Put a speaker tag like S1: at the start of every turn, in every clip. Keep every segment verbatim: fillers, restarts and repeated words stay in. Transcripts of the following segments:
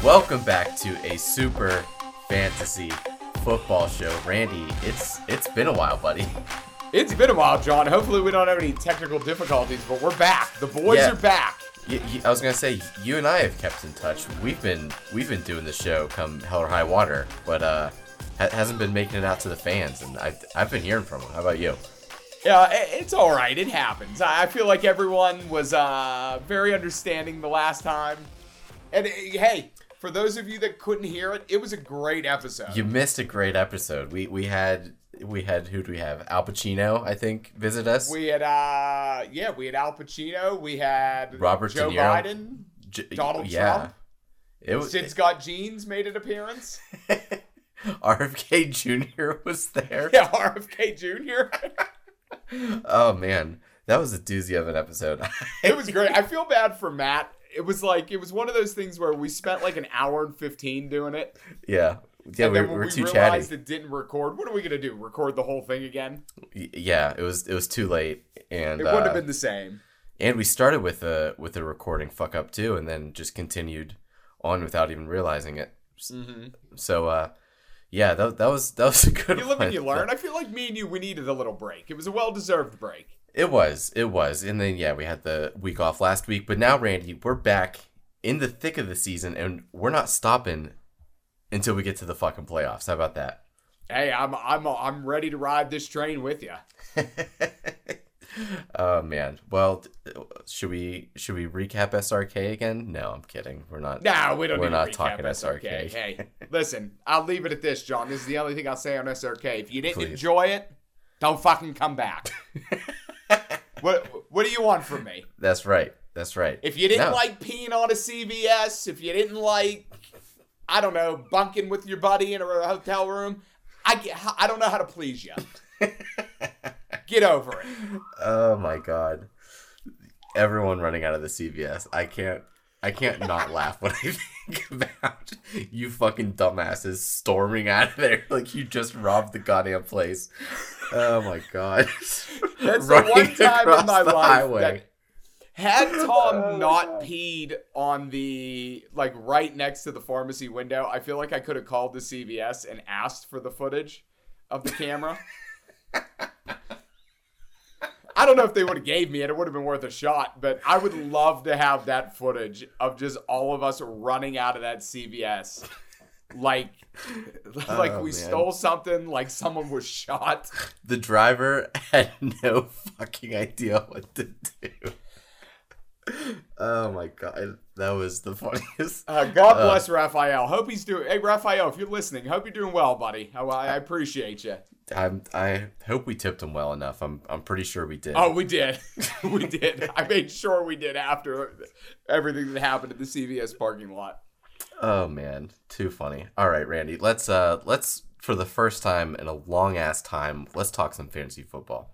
S1: Welcome back to a super fantasy football show. Randy, it's it's been a while, buddy.
S2: It's been a while, John. Hopefully we don't have any technical difficulties, but we're back. The boys
S1: Yeah.
S2: are back.
S1: Y- y- I was gonna say you and I have kept in touch. We've been we've been doing the show come hell or high water, but uh, ha- hasn't been making it out to the fans, and I've I've been hearing from them. How about you?
S2: Yeah, i- it's all right. It happens. I I feel like everyone was uh, very understanding the last time. And uh, hey, for those of you that couldn't hear it, it was a great episode.
S1: You missed a great episode. We we had we had who do we have? Al Pacino, I think, visit us.
S2: We had, uh, yeah, we had Al Pacino. We had
S1: Robert
S2: Joe
S1: De Niro.
S2: Biden.
S1: J-
S2: Donald
S1: yeah.
S2: Trump.
S1: It was
S2: Sid's Got Jeans made an appearance.
S1: R F K Junior was there.
S2: Yeah, R F K Junior
S1: Oh man, that was a doozy of an episode.
S2: It was great. I feel bad for Matt. It was like, it was one of those things where we spent like an hour and fifteen doing it.
S1: yeah, yeah,
S2: and
S1: we,
S2: then
S1: we
S2: when
S1: were
S2: we
S1: too
S2: realized
S1: chatty.
S2: it didn't record, what are we going to do? Record the whole thing again?
S1: Y- Yeah, it was it was too late, and
S2: It wouldn't
S1: uh,
S2: have been the same.
S1: and we started with a with a recording fuck up too, and then just continued on without even realizing it.
S2: Mm-hmm.
S1: So uh, yeah, that that was that was a good.
S2: You live
S1: one.
S2: and you learn. I feel like me and you, we needed a little break. It was a well-deserved break.
S1: It was, it was, and then yeah, we had the week off last week, but now Randy, we're back in the thick of the season, and we're not stopping until we get to the fucking playoffs. How about that?
S2: Hey, I'm I'm I'm ready to ride this train with you.
S1: Oh man, well, should we should we recap S R K again? No, I'm kidding. We're not.
S2: No, we don't
S1: We're
S2: need
S1: not
S2: to recap
S1: talking
S2: S R K.
S1: S R K.
S2: Hey, listen, I'll leave it at this, John. This is the only thing I'll say on S R K. If you didn't
S1: Please.
S2: enjoy it, don't fucking come back. What What do you want from me?
S1: That's right. That's right.
S2: If you didn't
S1: No.
S2: like peeing on a C V S, if you didn't like, I don't know, bunking with your buddy in a hotel room, I get, I don't know how to please you. Get over it.
S1: Oh my god, everyone running out of the C V S. I can't. I can't not laugh when I think about you fucking dumbasses storming out of there like you just robbed the goddamn place. Oh my god.
S2: That's the
S1: Running
S2: one time
S1: across
S2: in my
S1: the
S2: life
S1: highway.
S2: that had Tom
S1: Oh,
S2: not peed on the, like, right next to the pharmacy window, I feel like I could have called the C V S and asked for the footage of the camera. I don't know if they would have gave me it. It would have been worth a shot, but I would love to have that footage of just all of us running out of that C V S. Like, like
S1: Oh,
S2: we
S1: man.
S2: stole something, like someone was shot.
S1: The driver had no fucking idea what to do. Oh my god, that was the funniest.
S2: Uh, God
S1: Uh,
S2: bless Raphael. Hope he's doing. Hey, Raphael, if you're listening, hope you're doing well, buddy. I, I appreciate you.
S1: I'm, I hope we tipped him well enough. I'm I'm pretty sure we did.
S2: Oh, we did. We did. I made sure we did after everything that happened at the C V S parking lot.
S1: Oh man, too funny. All right, Randy, let's uh let's for the first time in a long ass time, let's talk some fantasy football.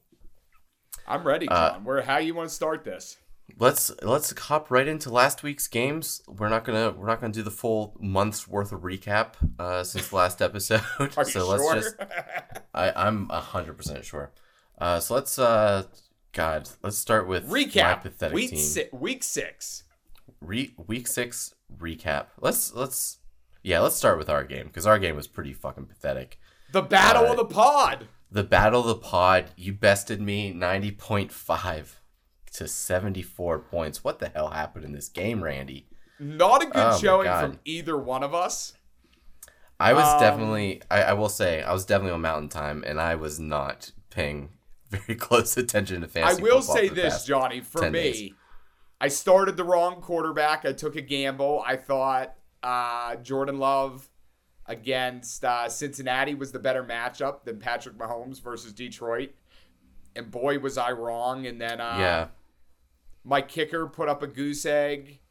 S2: I'm ready, John.
S1: Uh,
S2: Where? How you want to start this?
S1: Let's let's hop right into last week's games. We're not gonna we're not gonna do the full month's worth of recap uh, since the last episode.
S2: Are
S1: so
S2: you
S1: let's
S2: sure?
S1: just I I'm a hundred percent sure. Uh, so let's uh God let's start with my
S2: Recap.
S1: pathetic
S2: Week
S1: team.
S2: si- Week six.
S1: Re- week six recap. Let's let's yeah let's start with our game because our game was pretty fucking pathetic.
S2: The Battle
S1: Uh,
S2: of the Pod.
S1: The Battle of the Pod. You bested me ninety point five to seventy-four points. What the hell happened in this game, Randy?
S2: Not a good
S1: Oh, my
S2: showing
S1: God.
S2: from either one of us.
S1: I was
S2: Um,
S1: definitely, I, I will say, I was definitely on Mountain Time, and I was not paying very close attention to
S2: I
S1: fantasy
S2: will
S1: football
S2: say
S1: for the
S2: this,
S1: past
S2: Johnny. For
S1: ten
S2: me,
S1: days.
S2: I started the wrong quarterback. I took a gamble. I thought uh, Jordan Love against uh, Cincinnati was the better matchup than Patrick Mahomes versus Detroit. And boy, was I wrong. And then uh,
S1: Yeah.
S2: my kicker put up a goose egg.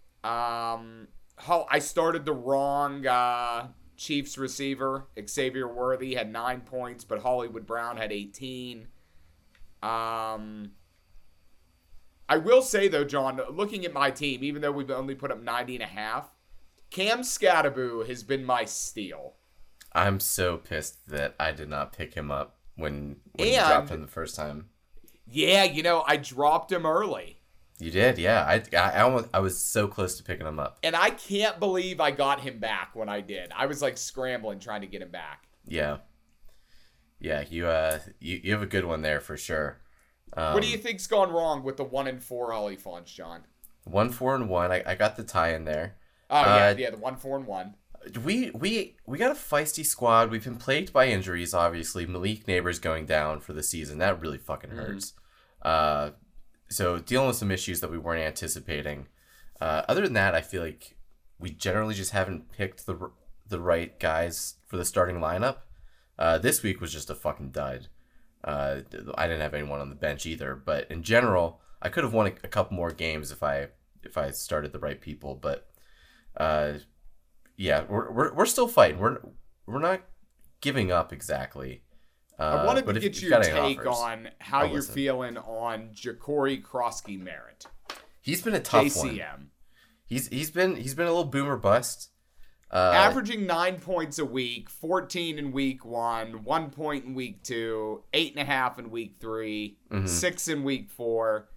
S2: Um, how I started the wrong uh, Chiefs receiver. Xavier Worthy had nine points, but Hollywood Brown had eighteen. Um, I will say, though, John, looking at my team, even though we've only put up ninety and a half, Cam Scattaboo has been my steal.
S1: I'm so pissed that I did not pick him up when, when you
S2: And-
S1: dropped him the first time.
S2: Yeah, you know, I dropped him early.
S1: You did, yeah. I, I, I almost, I was so close to picking him up.
S2: And I can't believe I got him back when I did. I was like scrambling trying to get him back.
S1: Yeah. Yeah, you, uh, you, you have a good one there for sure. Um,
S2: what do you think's gone wrong with the one and four Ollie funds, John?
S1: One, four, and one. I, I got the tie in there.
S2: Oh, yeah,
S1: uh,
S2: yeah, the one, four, and one.
S1: We we we got a feisty squad. We've been plagued by injuries, obviously. Malik Neighbors going down for the season. That really fucking hurts. Mm-hmm. Uh, so dealing with some issues that we weren't anticipating. Uh, other than that, I feel like we generally just haven't picked the the right guys for the starting lineup. Uh, this week was just a fucking dud. Uh, I didn't have anyone on the bench either. But in general, I could have won a, a couple more games if I if I started the right people. But uh, yeah, we're, we're we're still fighting. We're we're not giving up exactly. Uh,
S2: I wanted to
S1: if,
S2: get
S1: if
S2: your
S1: take
S2: offers, on how
S1: I'll
S2: you're
S1: listen.
S2: feeling on Ja'Cory Krosky Merritt.
S1: He's been a tough
S2: J C M.
S1: one. He's he's been he's been a little boomer bust. Uh,
S2: Averaging nine points a week, fourteen in week one, one point in week two, eight and a half in week three,
S1: mm-hmm.
S2: six in week four,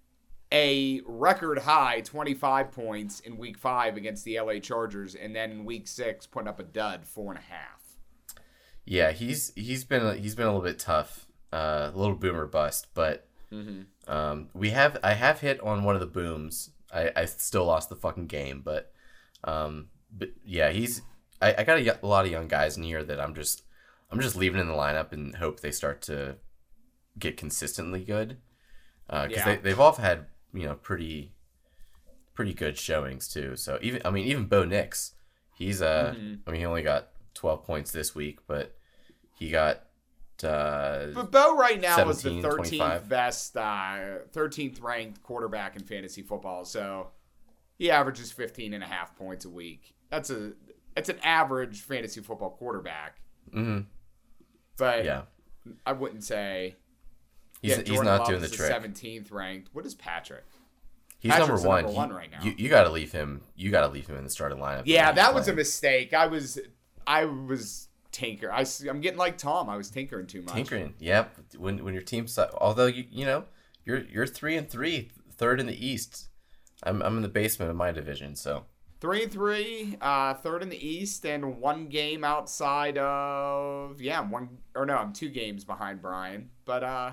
S2: a record high twenty-five points in week five against the L A Chargers, and then in week six putting up a dud four and a half.
S1: Yeah, he's he's been he's been a little bit tough, uh, a little boomer bust, but
S2: Mm-hmm.
S1: um, we have I have hit on one of the booms. I, I still lost the fucking game, but um, but yeah, he's I, I got a, a lot of young guys in here that I'm just I'm just leaving in the lineup and hope they start to get consistently good, because uh,
S2: Yeah.
S1: they they've all had you know pretty pretty good showings too. So even I mean even Bo Nix, he's uh
S2: Mm-hmm.
S1: I mean he only got twelve points this week, but he got uh
S2: But Bo right now is the
S1: seventeen,
S2: thirteenth
S1: twenty-five.
S2: best, uh, thirteenth ranked quarterback in fantasy football. So he averages fifteen and a half points a week. That's a that's an average fantasy football quarterback.
S1: Mm-hmm.
S2: But
S1: Yeah,
S2: I wouldn't say
S1: he's
S2: yeah,
S1: he's
S2: Jordan
S1: not
S2: Love
S1: doing the
S2: is
S1: trick.
S2: seventeenth ranked. What is Patrick?
S1: He's
S2: Patrick's
S1: number
S2: the
S1: one.
S2: number
S1: He-
S2: one right now.
S1: You you got to leave him. You got to leave him in the starting lineup.
S2: Yeah,
S1: when he's
S2: that was a
S1: playing.
S2: mistake. I was I was tinker. I, am getting like Tom. I was tinkering too much.
S1: Tinkering. Yep. When when your team, su- although you you know you're you're three and three, third in the East. I'm I'm in the basement of my division, so
S2: Three and three, uh, third in the East, and one game outside of yeah, one or no, I'm two games behind Brian. But uh,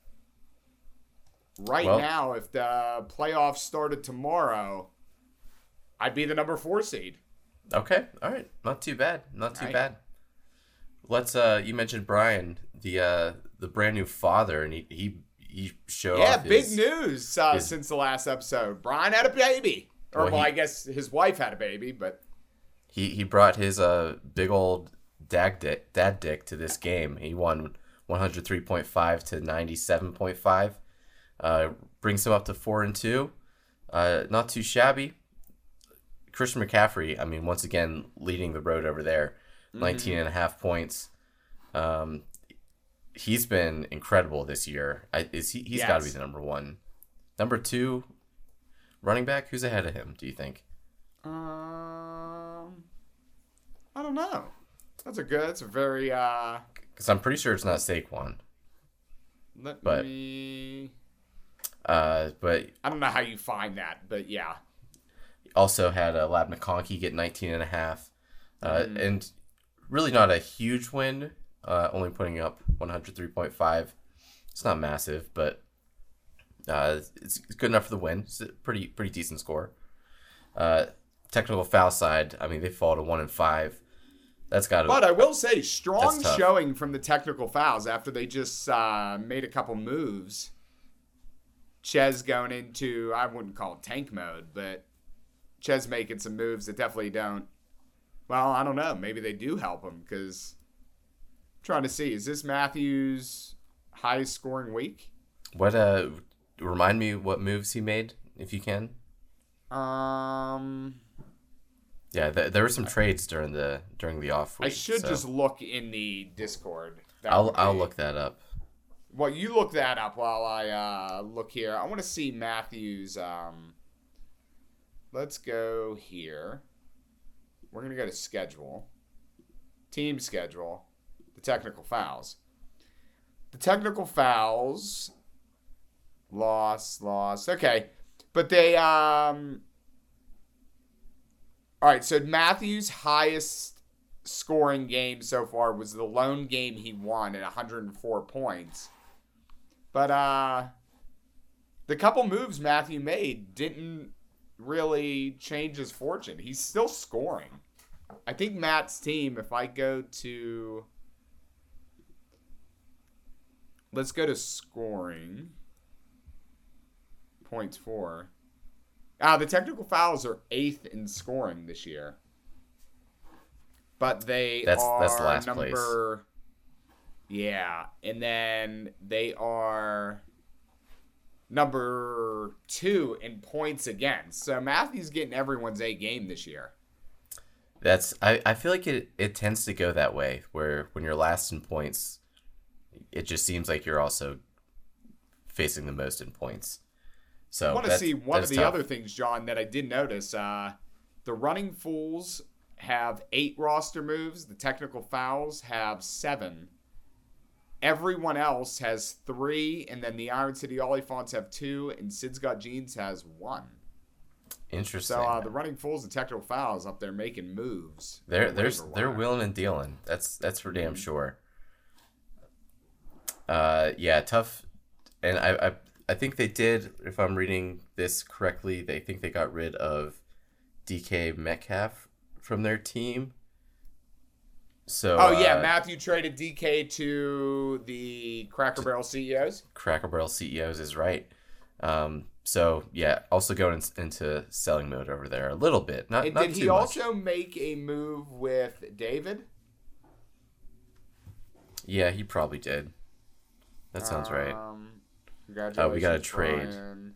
S2: right
S1: Well-
S2: now, if the playoffs started tomorrow, I'd be the number four seed.
S1: okay, all right, not too bad, not too
S2: Right.
S1: bad. Let's uh, you mentioned Brian, the uh, the brand new father, and he he he showed
S2: Yeah,
S1: off
S2: big
S1: his,
S2: news uh,
S1: his-
S2: since the last episode. Brian had a baby, or
S1: Well,
S2: well,
S1: he-
S2: I guess his wife had a baby, but
S1: He he brought his uh big old dad dick dad dick to this game. He won one hundred three point five to ninety seven point five. Uh, brings him up to four and two. Uh, not too shabby. Christian McCaffrey, I mean, once again leading the road over there,
S2: Mm-hmm.
S1: nineteen and a half points. Um, he's been incredible this year. I is he? He's got to be
S2: Yes.
S1: the number one. Number two, running back. Who's ahead of him? Do you think?
S2: um, I don't know. That's a good. That's a very uh.
S1: Because I'm pretty sure it's not Saquon.
S2: Let
S1: But-
S2: me.
S1: Uh, but
S2: I don't know how you find that, but yeah.
S1: also had uh, Lab McConkey get nineteen and a half. Uh,
S2: Mm-hmm.
S1: And really not a huge win, uh, only putting up one hundred three point five. It's not massive, but uh, it's, it's good enough for the win. It's a pretty pretty decent score. Uh, technical foul side, I mean, they fall to one and five. That's got to.
S2: But I will say, strong
S1: That's tough.
S2: showing from the technical fouls after they just uh, made a couple moves. Ches going into, I wouldn't call it tank mode, but Ches making some moves that definitely don't. Well, I don't know. Maybe they do help him because I'm trying to see. Is this Matthews' highest scoring week?
S1: What uh, remind me what moves he made, if you can.
S2: Um,
S1: Yeah, th- there were some trades during the during the off week.
S2: I should
S1: so
S2: just look in the Discord. That
S1: I'll
S2: would
S1: I'll
S2: be-
S1: look that up.
S2: Well, you look that up while I uh, look here. I want to see Matthews. Um, let's go here. We're going to go to schedule. Team schedule. The technical fouls. The technical fouls. Loss, loss. Okay. But they, um, all right. So Matthews' highest scoring game so far was the lone game he won at one hundred four points. But uh, the couple moves Matthew made didn't really change his fortune. He's still scoring. I think Matt's team, if I go to, let's go to scoring, points for. Ah, the technical fouls are eighth in scoring this year. But they
S1: That's
S2: are
S1: that's last
S2: number,
S1: place.
S2: Yeah, and then they are number two in points against. So Matthew's getting everyone's A game this year.
S1: That's I, I feel like it, it tends to go that way, where when you're last in points, it just seems like you're also facing the most in points. So
S2: I want to
S1: that's-
S2: see one of
S1: that's
S2: the
S1: tough.
S2: other things, John, that I did notice. Uh, the Running Fools have eight roster moves. The Technical Fouls have seven. Everyone else has three, and then the Iron City Oliphants have two, and Sid's Got Jeans has one.
S1: Interesting.
S2: So uh, the Running Fools and Technical Fouls up there making moves.
S1: They're
S2: on the
S1: they're
S2: waiver
S1: they're
S2: wire.
S1: willing and dealing. That's that's for
S2: Mm-hmm.
S1: damn sure. Uh, yeah, tough. And I, I I think they did. If I'm reading this correctly, they think they got rid of D K Metcalf from their team. So
S2: Oh, yeah,
S1: uh,
S2: Matthew traded D K to the Cracker Barrel C E Os.
S1: Cracker Barrel C E Os is right. Um, so yeah, also going in, into selling mode over there a little bit. Not
S2: And
S1: not
S2: did
S1: too
S2: he
S1: much.
S2: also make a move with David?
S1: Yeah, he probably did. That sounds right.
S2: Um, congratulations.
S1: Oh, we got a trade.
S2: Brian.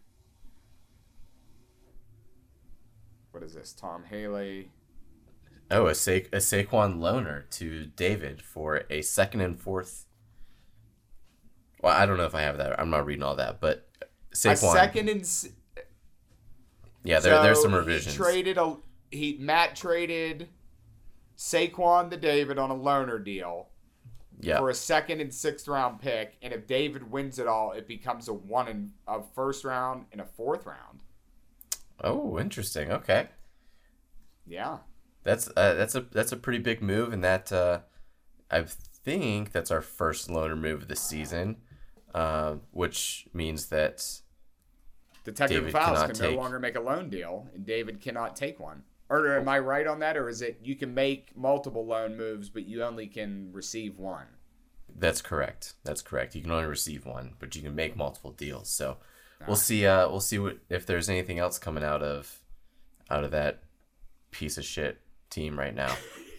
S2: What is this? Tom Haley.
S1: Oh, a, Sa- a Saquon loaner to David for a second and fourth. Well, I don't know if I have that. I'm not reading all that, but Saquon.
S2: A second and s-
S1: yeah, there,
S2: so
S1: there's some
S2: he
S1: revisions.
S2: traded a he Matt traded Saquon to David on a loaner deal
S1: yeah,
S2: for a second and sixth round pick, and if David wins it all, it becomes a one and a first round and a fourth round.
S1: Oh, interesting. Okay,
S2: Yeah.
S1: that's uh, that's a that's a pretty big move, and that uh, I think that's our first loaner move of the season, uh, which means that
S2: The technical
S1: David
S2: fouls
S1: cannot
S2: can
S1: take-
S2: no longer make a loan deal, and David cannot take one. Or am I right on that, or is it you can make multiple loan moves, but you only can receive one?
S1: that's correct. That's correct. You can only receive one, but you can make multiple deals. So we'll see. Uh, we'll see what if there's anything else coming out of out of that piece of shit team right now.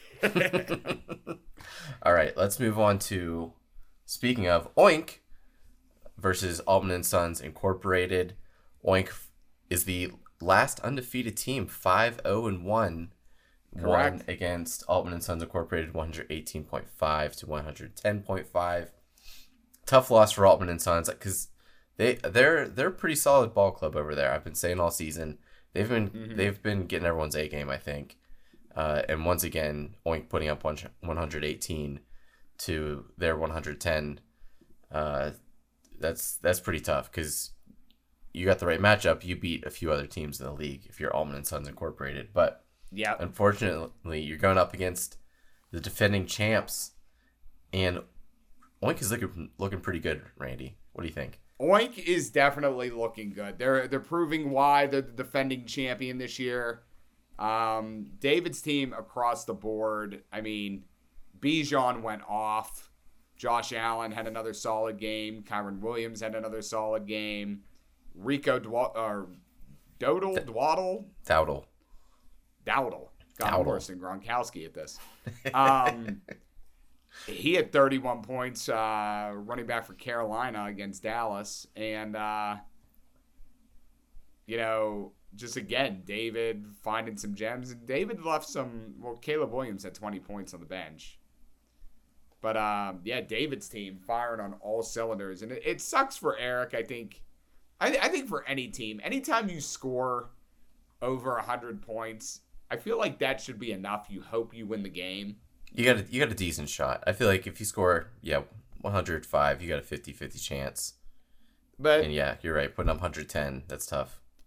S1: All right, let's move on to speaking of Oink versus Altman and Sons Incorporated. Oink is the last undefeated team, five oh and one. One
S2: Correct.
S1: against Altman and Sons Incorporated, one eighteen point five to one ten point five. Tough loss for Altman and Sons because they they're they're a pretty solid ball club over there. I've been saying all season they've been
S2: Mhm.
S1: they've been getting everyone's A game, I think. Uh, and once again, Oink putting up one one eighteen to their one ten. Uh, that's that's pretty tough because you got the right matchup. You beat a few other teams in the league if you're Altman and Sons Incorporated, but
S2: Yeah.
S1: unfortunately, you're going up against the defending champs, and Oink is looking looking pretty good. Randy, what do you think?
S2: Oink is definitely looking good. They're they're proving why they're the defending champion this year. Um, David's team across the board. I mean, Bijan went off. Josh Allen had another solid game. Kyron Williams had another solid game. Rico Dwa- or Dodal Dwaddle
S1: Dowdle.
S2: Dowdle. God, I'm
S1: Dowdle.
S2: worse than Gronkowski at this. Um, he had thirty-one points uh, running back for Carolina against Dallas. And, uh, you know, just again, David finding some gems. And David left some, well, Caleb Williams had twenty points on the bench. But, um, yeah, David's team firing on all cylinders. And it, it sucks for Eric, I think. I, I think for any team, anytime you score over one hundred points, I feel like that should be enough. You hope you win the game.
S1: You got a, you got a decent shot. I feel like if you score, yeah, one hundred five, you got a fifty-fifty chance.
S2: But
S1: And yeah, you're right. Putting up one ten, that's tough.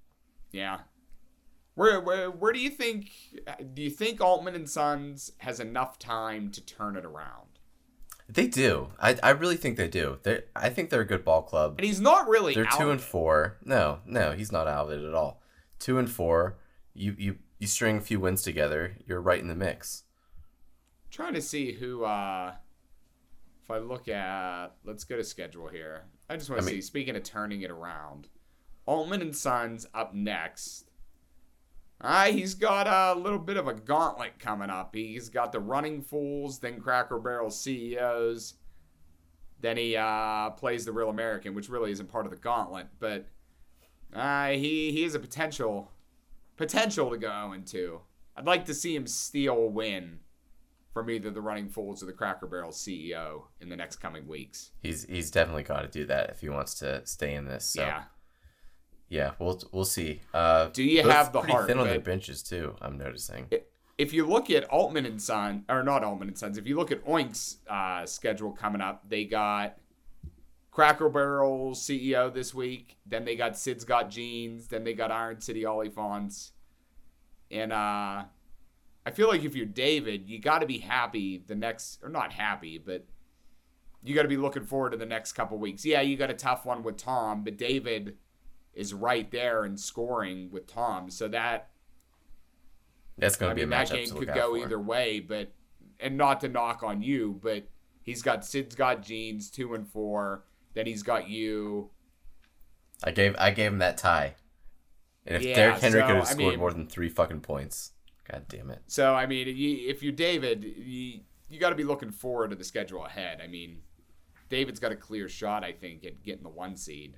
S2: Yeah. Where, where where do you think do you think Altman and Sons has enough time to turn it around?
S1: They do. I I really think they do. They I think they're a good ball club.
S2: And he's not really
S1: They're
S2: out
S1: two
S2: of
S1: and
S2: it.
S1: four. No, no, he's not out of it at all. Two and four. You you you string a few wins together, you're right in the mix.
S2: Trying to see who uh if I look at let's go to schedule here. I just want
S1: I
S2: to
S1: mean-
S2: see, speaking of turning it around. Altman and Sons up next. Ah, he's got a little bit of a gauntlet coming up. He's got the Running Fools, then Cracker Barrel C E Os. Then he uh, plays the Real American, which really isn't part of the gauntlet, but uh, he he has a potential potential to go oh and two. I'd like to see him steal a win from either the Running Fools or the Cracker Barrel C E O in the next coming weeks.
S1: He's he's definitely got to do that if he wants to stay in this. So.
S2: Yeah.
S1: Yeah, we'll we'll see. Uh,
S2: Do you
S1: both
S2: have the
S1: pretty
S2: heart?
S1: thin on their
S2: but
S1: benches too. I'm noticing.
S2: If you look at Altman and Son, or not Altman and Sons, if you look at Oink's uh, schedule coming up, they got Cracker Barrel C E O this week. Then they got Sid's Got Jeans. Then they got Iron City Olifants. And uh, I feel like if you're David, you got to be happy the next, or not happy, but you got to be looking forward to the next couple weeks. Yeah, you got a tough one with Tom, but David is right there in scoring with Tom. So that,
S1: That's going
S2: I
S1: to be
S2: mean,
S1: a
S2: that
S1: matchup
S2: game
S1: to
S2: could
S1: look
S2: go
S1: out for.
S2: either way, but and not to knock on you, but he's got Sid's Got Jeans two and four. Then he's got you.
S1: I gave I gave him that tie, and if
S2: Yeah,
S1: Derrick Henry
S2: so,
S1: could have
S2: I
S1: scored
S2: mean-
S1: more than three fucking points, god damn it.
S2: So I mean, you, if you're David, you you got to be looking forward to the schedule ahead. I mean, David's got a clear shot, I think, at getting the one seed.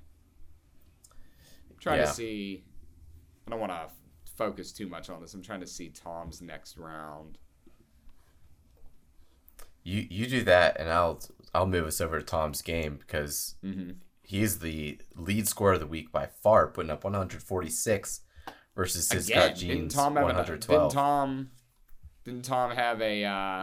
S2: I'm trying
S1: Yeah.
S2: to see. I don't want to focus too much on this. I'm trying to see Tom's next round.
S1: You you do that, and I'll I'll move us over to Tom's game because
S2: Mm-hmm.
S1: he's the lead scorer of the week by far, putting up one hundred forty-six versus Sis
S2: Again,
S1: Got
S2: didn't
S1: Jeans
S2: Tom have
S1: one
S2: an,
S1: hundred
S2: didn't
S1: twelve.
S2: Tom didn't Tom have a uh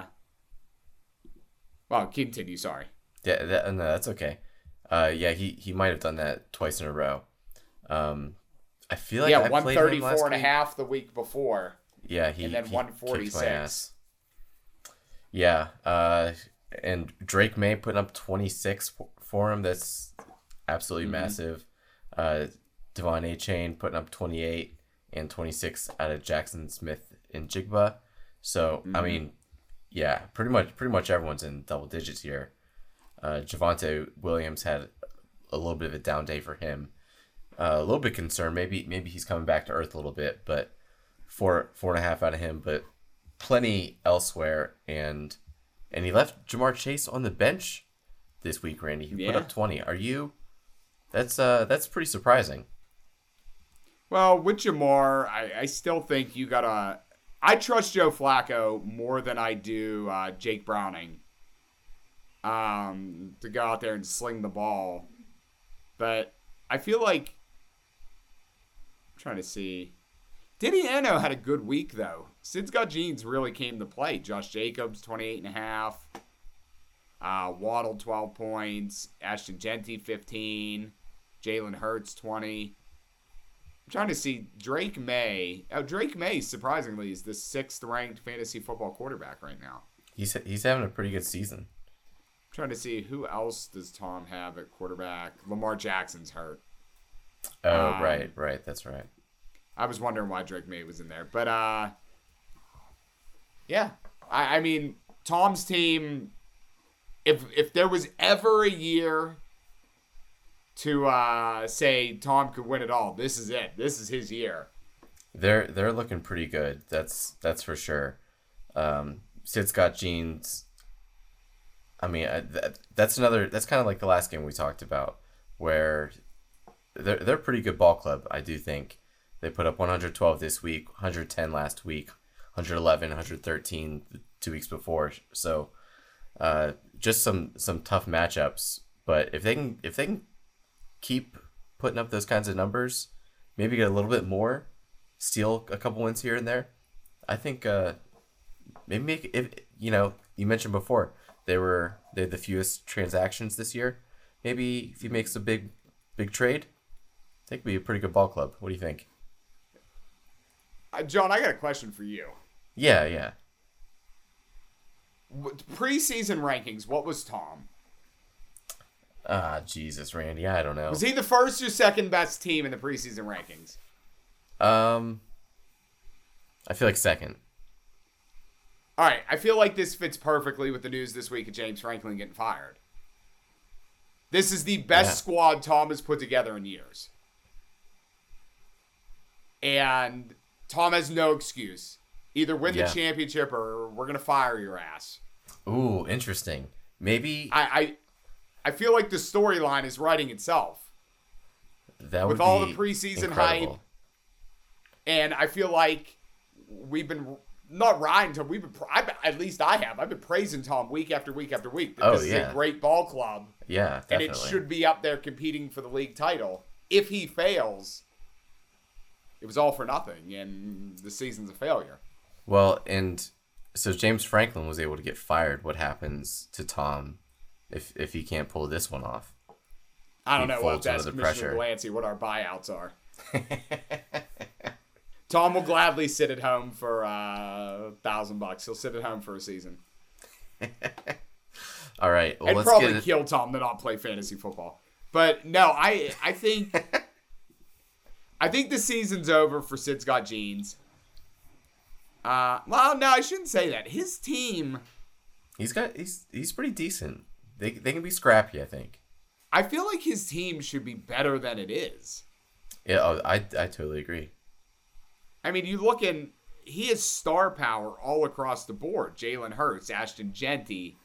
S2: well continue, sorry.
S1: Yeah, that, no, that's okay. Uh, yeah, he, he might have done that twice in a row. Um, I feel like
S2: yeah,
S1: I
S2: one
S1: played him
S2: thirty
S1: last
S2: four and a
S1: week.
S2: half the week before.
S1: Yeah, he
S2: and then
S1: he
S2: one
S1: kicked my
S2: forty-six.
S1: ass. Yeah, uh, and Drake May putting up twenty-six for, for him. That's absolutely
S2: Mm-hmm.
S1: massive. Uh, Devon A. Chain putting up twenty-eight and twenty-six out of Jackson Smith and Jigba. So I
S2: Mhm.
S1: mean, yeah, pretty much pretty much everyone's in double digits here. Uh, Javonte Williams had a little bit of a down day for him. Uh, a little bit concerned. Maybe maybe he's coming back to earth a little bit, but four four and a half out of him. But plenty elsewhere, and and he left Jamar Chase on the bench this week. Randy, he put
S2: Yeah.
S1: up twenty. Are you? That's uh that's pretty surprising.
S2: Well, with Jamar, I, I still think you gotta. I trust Joe Flacco more than I do uh, Jake Browning. Um, to go out there and sling the ball, but I feel like I'm trying to see. Didiano had a good week though. Sid's Got Jeans really came to play. Josh Jacobs twenty-eight and a half. Uh, Waddle twelve points. Ashton Genty fifteen. Jalen Hurts twenty. I'm trying to see Drake May. Oh, Drake May, surprisingly, is the sixth ranked fantasy football quarterback right now.
S1: He's he's having a pretty good season.
S2: I'm trying to see who else does Tom have at quarterback. Lamar Jackson's hurt.
S1: Oh
S2: Um,
S1: right, right, that's right.
S2: I was wondering why Drake May was in there. But, uh, yeah. I, I mean, Tom's team, if if there was ever a year to uh, say Tom could win it all, this is it. This is his year.
S1: They're they're looking pretty good. That's that's for sure. Um, Sid's Got Jeans. I mean, I, that, that's another. That's kind of like the last game we talked about, where they're they're a pretty good ball club. I do think they put up one hundred twelve this week, one hundred ten last week, one hundred eleven, one hundred thirteen two weeks before. So, uh, just some some tough matchups. But if they can if they can keep putting up those kinds of numbers, maybe get a little bit more, steal a couple wins here and there. I think uh, maybe make if you know you mentioned before they were they had the fewest transactions this year. Maybe if he makes a big big trade, they could be a pretty good ball club. What do you think?
S2: Uh, John, I got a question for you.
S1: Yeah, yeah.
S2: Preseason rankings, what was Tom?
S1: Ah, Jesus, Randy, I don't know.
S2: Was he the first or second best team in the preseason rankings?
S1: Um, I feel like second.
S2: All right, I feel like this fits perfectly with the news this week of James Franklin getting fired. This is the best
S1: Yeah.
S2: squad Tom has put together in years. And Tom has no excuse. Either win
S1: Yeah.
S2: the championship or we're going to fire your ass.
S1: Ooh, interesting. Maybe
S2: I I, I feel like the storyline is writing itself.
S1: that would
S2: with all
S1: be
S2: the preseason
S1: incredible.
S2: hype. And I feel like we've been not riding Tom. We've been, I, at least I have. I've been praising Tom week after week after week. That
S1: Oh,
S2: this is
S1: yeah.
S2: a great ball club.
S1: Yeah,
S2: And
S1: definitely.
S2: it should be up there competing for the league title. If he fails, it was all for nothing, and the season's a failure.
S1: Well, and so James Franklin was able to get fired. What happens to Tom if if he can't pull this one off?
S2: I don't
S1: He
S2: know what
S1: folds
S2: that's
S1: under the
S2: Commissioner
S1: pressure.
S2: Glancy, what our buyouts are. Tom will gladly sit at home for a uh, thousand bucks. He'll sit at home for a season.
S1: All right, well,
S2: I'd
S1: let's
S2: probably
S1: get it.
S2: kill Tom to not play fantasy football. But no, I I think I think the season's over for Sid's Got Jeans. Uh, well, no, I shouldn't say that. His team,
S1: He's got he's he's pretty decent. They they can be scrappy, I think.
S2: I feel like his team should be better than it is.
S1: Yeah, oh, I I totally agree.
S2: I mean, you look in, he has star power all across the board. Jalen Hurts, Ashton Genty,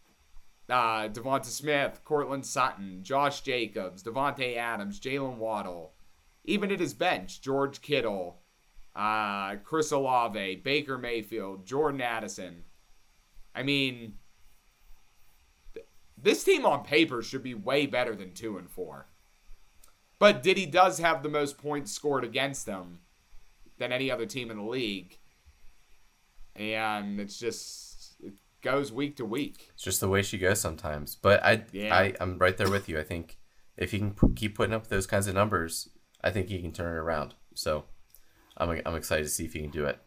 S2: uh, Devonta Smith, Cortland Sutton, Josh Jacobs, Devontae Adams, Jalen Waddle. Even at his bench, George Kittle, uh, Chris Olave, Baker Mayfield, Jordan Addison. I mean, th- this team on paper should be way better than two and four. But Diddy does have the most points scored against them than any other team in the league. And it's just, it goes week to week.
S1: It's just the way she goes sometimes. But I
S2: Yeah.
S1: I I'm right there with you. I think if he can p- keep putting up those kinds of numbers, I think he can turn it around. So I'm I'm excited to see if he can do it.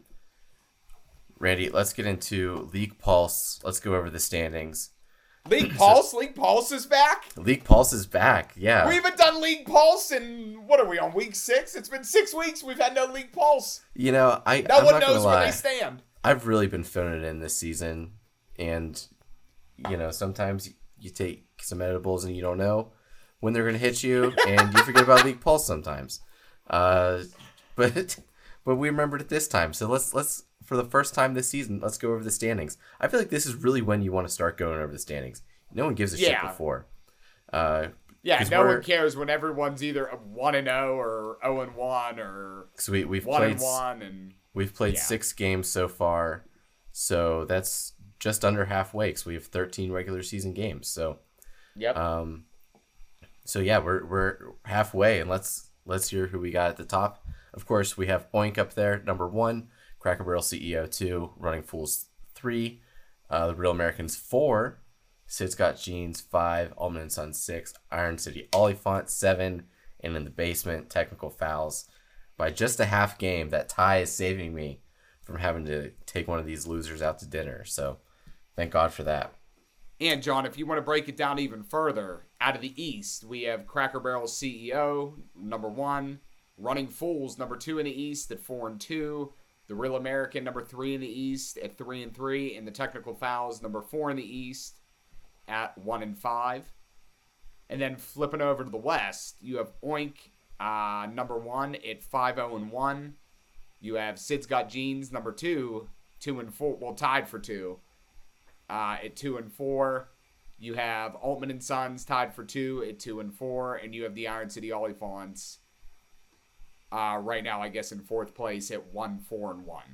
S1: Randy, let's get into League Pulse. Let's go over the standings.
S2: League Pulse? League Pulse is back?
S1: League Pulse is back. Yeah.
S2: We haven't done League Pulse in, what are we, on week six? It's been six weeks we've had no League Pulse.
S1: You know, I
S2: No
S1: I'm
S2: one
S1: not gonna
S2: knows where
S1: lie.
S2: they stand.
S1: I've really been filling it in this season, and you know, sometimes you take some edibles and you don't know when they're gonna hit you, and you forget about League Pulse sometimes. Uh, but but we remembered it this time, so let's let's for the first time this season, let's go over the standings. I feel like this is really when you want to start going over the standings. No one gives a shit
S2: Yeah.
S1: before. Uh,
S2: Yeah,
S1: 'cause
S2: no
S1: we're-
S2: one cares when everyone's either one and oh or oh and one or
S1: so we we've
S2: one
S1: played
S2: and one and
S1: We've played
S2: Yeah.
S1: six games so far, so that's just under halfway. So we have thirteen regular season games. So,
S2: yep.
S1: um, so yeah, we're we're halfway, and let's let's hear who we got at the top. Of course, we have Oink up there, number one, Cracker Barrel C E O two, Running Fools three, uh, the Real Americans four, Sid's Got Jeans five, Allman and Sons six, Iron City Oliphant seven, and in the basement, Technical Fouls. By just a half game, that tie is saving me from having to take one of these losers out to dinner. So, thank God for that.
S2: And John, if you want to break it down even further, out of the East, we have Cracker Barrel C E O, number one, Running Fools, number two in the East at four and two, the Real American, number three in the East at three and three, and the Technical Fouls, number four in the East at one and five. And then flipping over to the West, you have Oink, uh, number one at five zero and one. You have Sid's Got Jeans, number two, two and four, well tied for two. Uh, at two and four, you have Altman and Sons tied for two at two and four, and you have the Iron City Oliphants uh, right now, I guess, in fourth place at one, four, and one.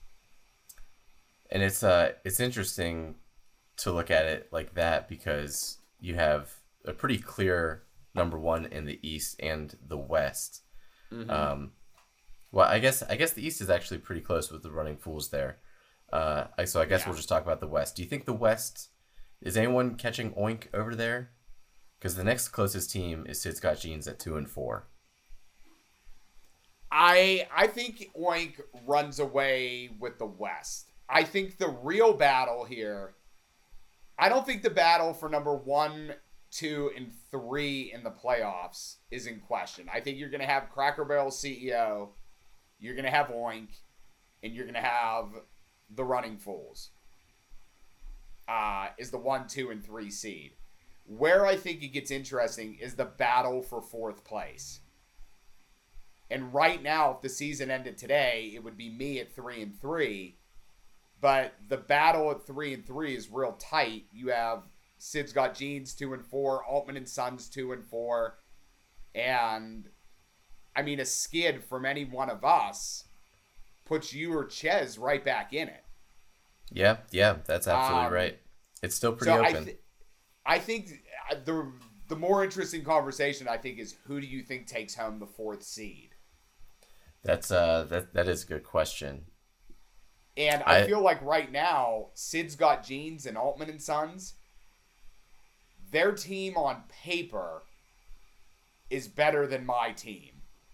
S1: And it's uh it's interesting to look at it like that because you have a pretty clear number one in the East and the West.
S2: Mm-hmm.
S1: Um, well, I guess I guess the East is actually pretty close with the Running Fools there. Uh, I- so I guess
S2: Yeah.
S1: we'll just talk about the West. Do you think the West is anyone catching Oink over there? Because the next closest team is Sid's Got Jeans at two and four.
S2: I I think Oink runs away with the West. I think the real battle here, I don't think the battle for number one, two, and three in the playoffs is in question. I think you're going to have Cracker Barrel C E O, you're going to have Oink, and you're going to have the Running Fools uh, is the one, two, and three seed. Where I think it gets interesting is the battle for fourth place. And right now, if the season ended today, it would be me at three and three. But the battle at three and three is real tight. You have Sid's Got Jeans two and four, Altman and Sons two and four, and I mean a skid from any one of us puts you or Ches right back in it.
S1: Yeah, yeah, that's absolutely
S2: Um,
S1: right. It's still pretty
S2: So I,
S1: open.
S2: th- I think the the more interesting conversation I think is who do you think takes home the fourth seed?
S1: That's uh that that is a good question.
S2: And I,
S1: I-
S2: feel like right now, Sid's Got Jeans and Altman and Sons, their team on paper is better than my team.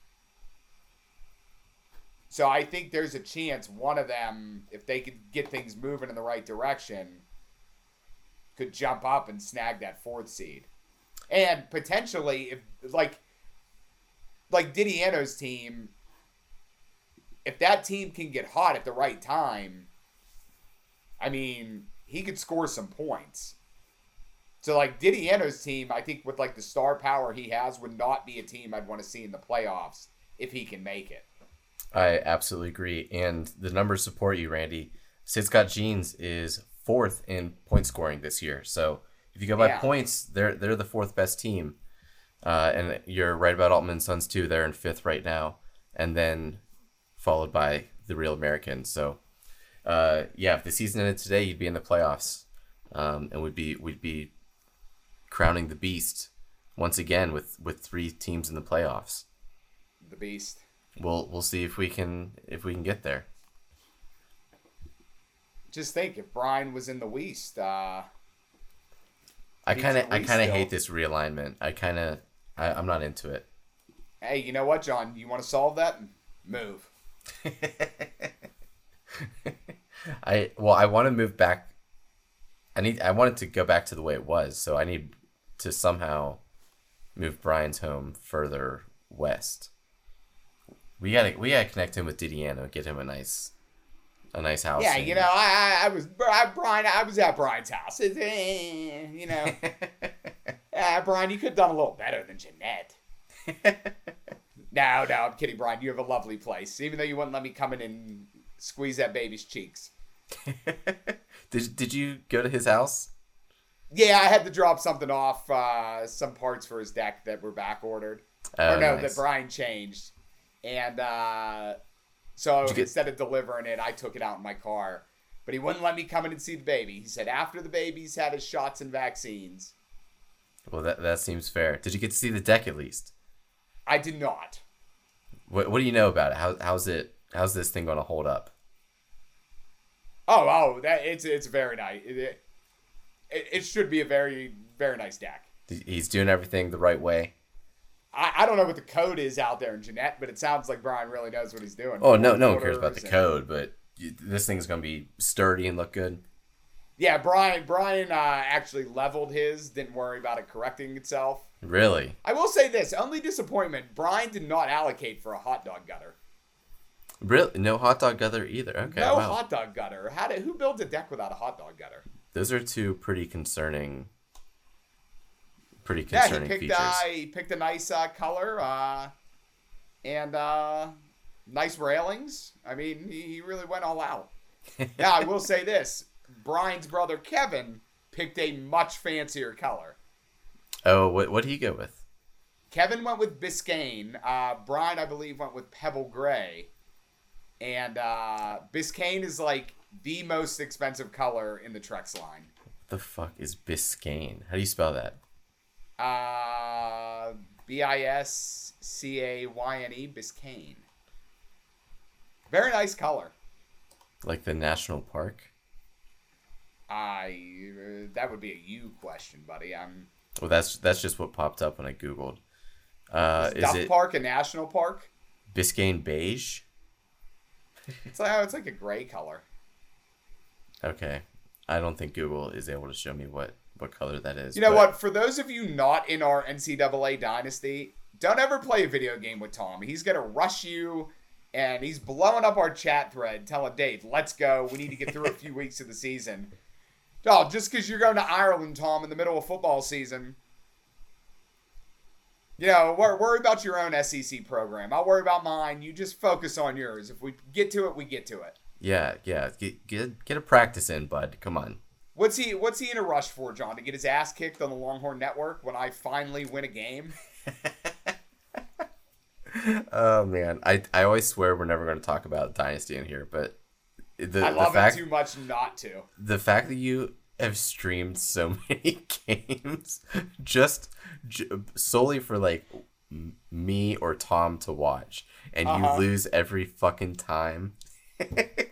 S2: So I think there's a chance one of them, if they could get things moving in the right direction, could jump up and snag that fourth seed. And potentially, if like like Didiano's team, if that team can get hot at the right time, I mean, he could score some points. So, like, Didiano's team, I think with, like, the star power he has, would not be a team I'd want to see in the playoffs if he can make it.
S1: I absolutely agree. And the numbers support you, Randy. Sid's Got Jeans is fourth in point scoring this year. So if you go by
S2: Yeah.
S1: points, they're they're the fourth best team. Uh, and you're right about Altman and Sons too. They're in fifth right now. And then followed by the Real Americans. So uh, yeah, if the season ended today, you'd be in the playoffs. Um, and we'd be we'd be crowning the beast once again with, with three teams in the playoffs.
S2: The Beast.
S1: We'll we'll see if we can if we can get there.
S2: Just think, if Brian was in the West, uh,
S1: I
S2: Beats
S1: kind of
S2: the
S1: I
S2: West
S1: kind of
S2: still.
S1: hate this realignment. I kind of I, I'm not into it.
S2: hey, you know what, John? You want to solve that? Move.
S1: I well I want to move back. I need I want it to go back to the way it was. So I need to somehow move Brian's home further west. We gotta we gotta connect him with Didiano. Get him a nice a nice house.
S2: Yeah,
S1: and-
S2: you know, I, I, I was I, Brian. I was at Brian's house. It's, eh, you know, ah, Brian, you could have done a little better than Jeanette. No, no, I'm kidding, Brian. You have a lovely place. Even though you wouldn't let me come in and squeeze that baby's cheeks.
S1: did did you go to his house?
S2: Yeah, I had to drop something off, uh, some parts for his deck that were back ordered.
S1: Oh,
S2: or no,
S1: nice.
S2: that Brian changed. And uh, so
S1: Did you get-
S2: instead of delivering it, I took it out in my car. But he wouldn't let me come in and see the baby. He said after the baby's had his shots and vaccines.
S1: Well, that that seems fair. Did you get to see the deck at least?
S2: I did not.
S1: What what do you know about it? How how's it how's this thing going to hold up?
S2: Oh, oh, that it's it's very nice. It, it, it should be a very, very nice deck.
S1: He's doing everything the right way.
S2: I, I don't know what the code is out there in Jeanette, but it sounds like Brian really knows what he's doing.
S1: Oh, no no one cares about the
S2: Quarters and-
S1: code, but you- this thing's going to be sturdy and look good.
S2: Yeah, Brian Brian uh, actually leveled his, didn't worry about it correcting itself.
S1: Really?
S2: I will say this, only disappointment, Brian did not allocate for a hot dog gutter.
S1: Really? No hot dog gutter either. Okay,
S2: no
S1: wow.
S2: hot dog gutter. How did, who builds a deck without a hot dog gutter?
S1: Those are two pretty concerning pretty
S2: Yeah, he
S1: concerning
S2: picked,
S1: features.
S2: uh, he picked a nice uh, color uh, and uh, nice railings. I mean, he, he really went all out. Now, I will say this. Brian's brother, Kevin, picked a much fancier color.
S1: Oh, what what did he go with?
S2: Kevin went with Biscayne. Uh, Brian, I believe, went with Pebble Gray. And uh, Biscayne is like the most expensive color in the Trex line.
S1: What the fuck is Biscayne? How do you spell that?
S2: Uh, B I S C A Y N E, Biscayne. Very nice color.
S1: Like the national park?
S2: I uh, that would be a you question, buddy. I'm
S1: Well, that's that's just what popped up when I googled. Uh, is
S2: Duff
S1: it
S2: Park a national park?
S1: Biscayne beige.
S2: It's like, oh, it's like a gray color.
S1: Okay. I don't think Google is able to show me what, what color that is.
S2: You know
S1: but...
S2: what? For those of you not in our N C double A Dynasty, don't ever play a video game with Tom. He's going to rush you, and he's blowing up our chat thread telling Dave, let's go. We need to get through a few weeks of the season. Oh, just because you're going to Ireland, Tom, in the middle of football season. You know, wor- worry about your own S E C program. I'll worry about mine. You just focus on yours. If we get to it, we get to it.
S1: Yeah, yeah. Get get get a practice in, bud. Come on.
S2: What's he What's he in a rush for, John? To get his ass kicked on the Longhorn Network when I finally win a game?
S1: Oh man, I I always swear we're never going to talk about Dynasty in here, but the
S2: I love
S1: the fact,
S2: it too much not to.
S1: The fact that you have streamed so many games just j- solely for like m- me or Tom to watch, and
S2: uh-huh.
S1: you lose every fucking time. It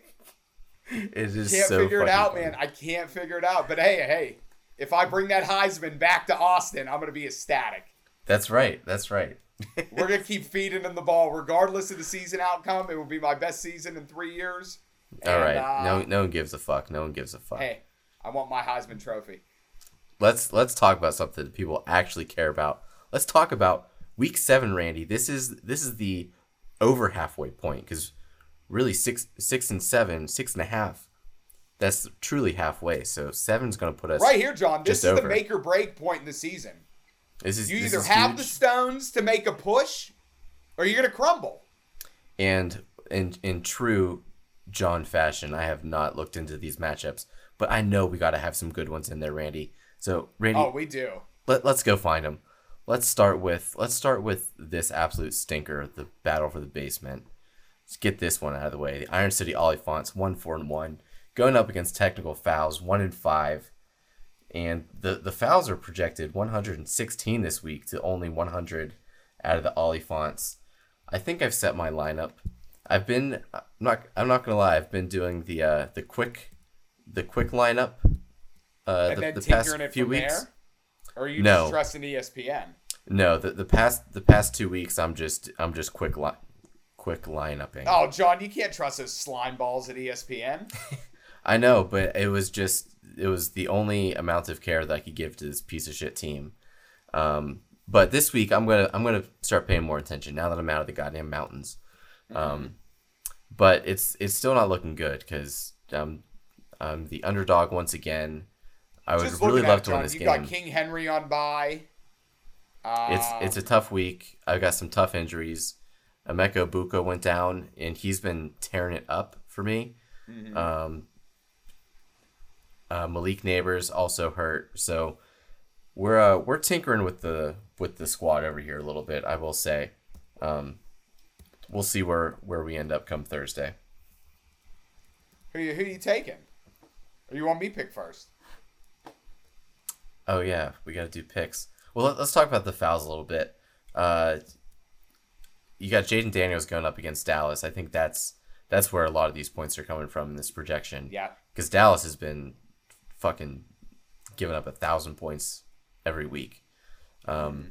S1: is
S2: Can't
S1: so
S2: figure it out,
S1: funny.
S2: man. I can't figure it out. But hey, hey, if I bring that Heisman back to Austin, I'm gonna be ecstatic.
S1: That's right. That's right.
S2: We're gonna keep feeding him the ball, regardless of the season outcome. It will be my best season in three years.
S1: All
S2: and,
S1: right.
S2: Uh,
S1: no, no one gives a fuck. No one gives a fuck.
S2: Hey, I want my Heisman Trophy.
S1: Let's let's talk about something that people actually care about. Let's talk about week seven, Randy. This is this is the over halfway point because really six six and seven, six and a half. That's truly halfway. So seven's going to put us
S2: Right here, John. This
S1: just
S2: is
S1: over.
S2: the make or break point in the season.
S1: This is
S2: You
S1: this
S2: either
S1: is
S2: have
S1: huge.
S2: the stones to make a push, or you're gonna crumble.
S1: And in in true John fashion, I have not looked into these matchups, but I know we got to have some good ones in there, Randy. So Randy,
S2: Oh, we do.
S1: let, let's go find them. Let's start with let's start with this absolute stinker, the battle for the basement. Let's get this one out of the way. The Iron City Oliphants, one four and one, going up against Technical Fouls, one and five, and the the Fouls are projected one hundred sixteen this week to only one hundred out of the Oliphants. I think I've set my lineup. I've been I'm not I'm not gonna lie. I've been doing the uh, the quick the quick lineup uh,
S2: And
S1: the,
S2: then
S1: the past
S2: tinkering it
S1: few
S2: from
S1: weeks.
S2: there? Or are you
S1: No.
S2: just trusting E S P N?
S1: No, the the past the past two weeks I'm just I'm just quick li- quick lineuping.
S2: Oh, John, you can't trust those slime balls at E S P N.
S1: I know, but it was just it was the only amount of care that I could give to this piece of shit team. Um, but this week I'm gonna I'm gonna start paying more attention now that I'm out of the goddamn mountains. Um, but it's it's still not looking good because um, I'm the underdog once again. I would
S2: Just
S1: really
S2: looking
S1: love
S2: at
S1: to
S2: it,
S1: win
S2: John,
S1: this
S2: you
S1: game.
S2: got King Henry on bye. Um,
S1: It's it's a tough week. I've got some tough injuries. Emeka Buka went down, and he's been tearing it up for me.
S2: Mhm.
S1: Um, uh, Malik Neighbors also hurt, so we're uh, we're tinkering with the with the squad over here a little bit. I will say, um, we'll see where where we end up come Thursday.
S2: who you who you taking? Or you want me pick first?
S1: Oh yeah, we got to do picks. Well, let, let's talk about the Fouls a little bit. Uh, you got Jaden Daniels going up against Dallas. I think that's that's where a lot of these points are coming from in this projection.
S2: Yeah.
S1: Because Dallas has been fucking giving up a thousand points every week. Um.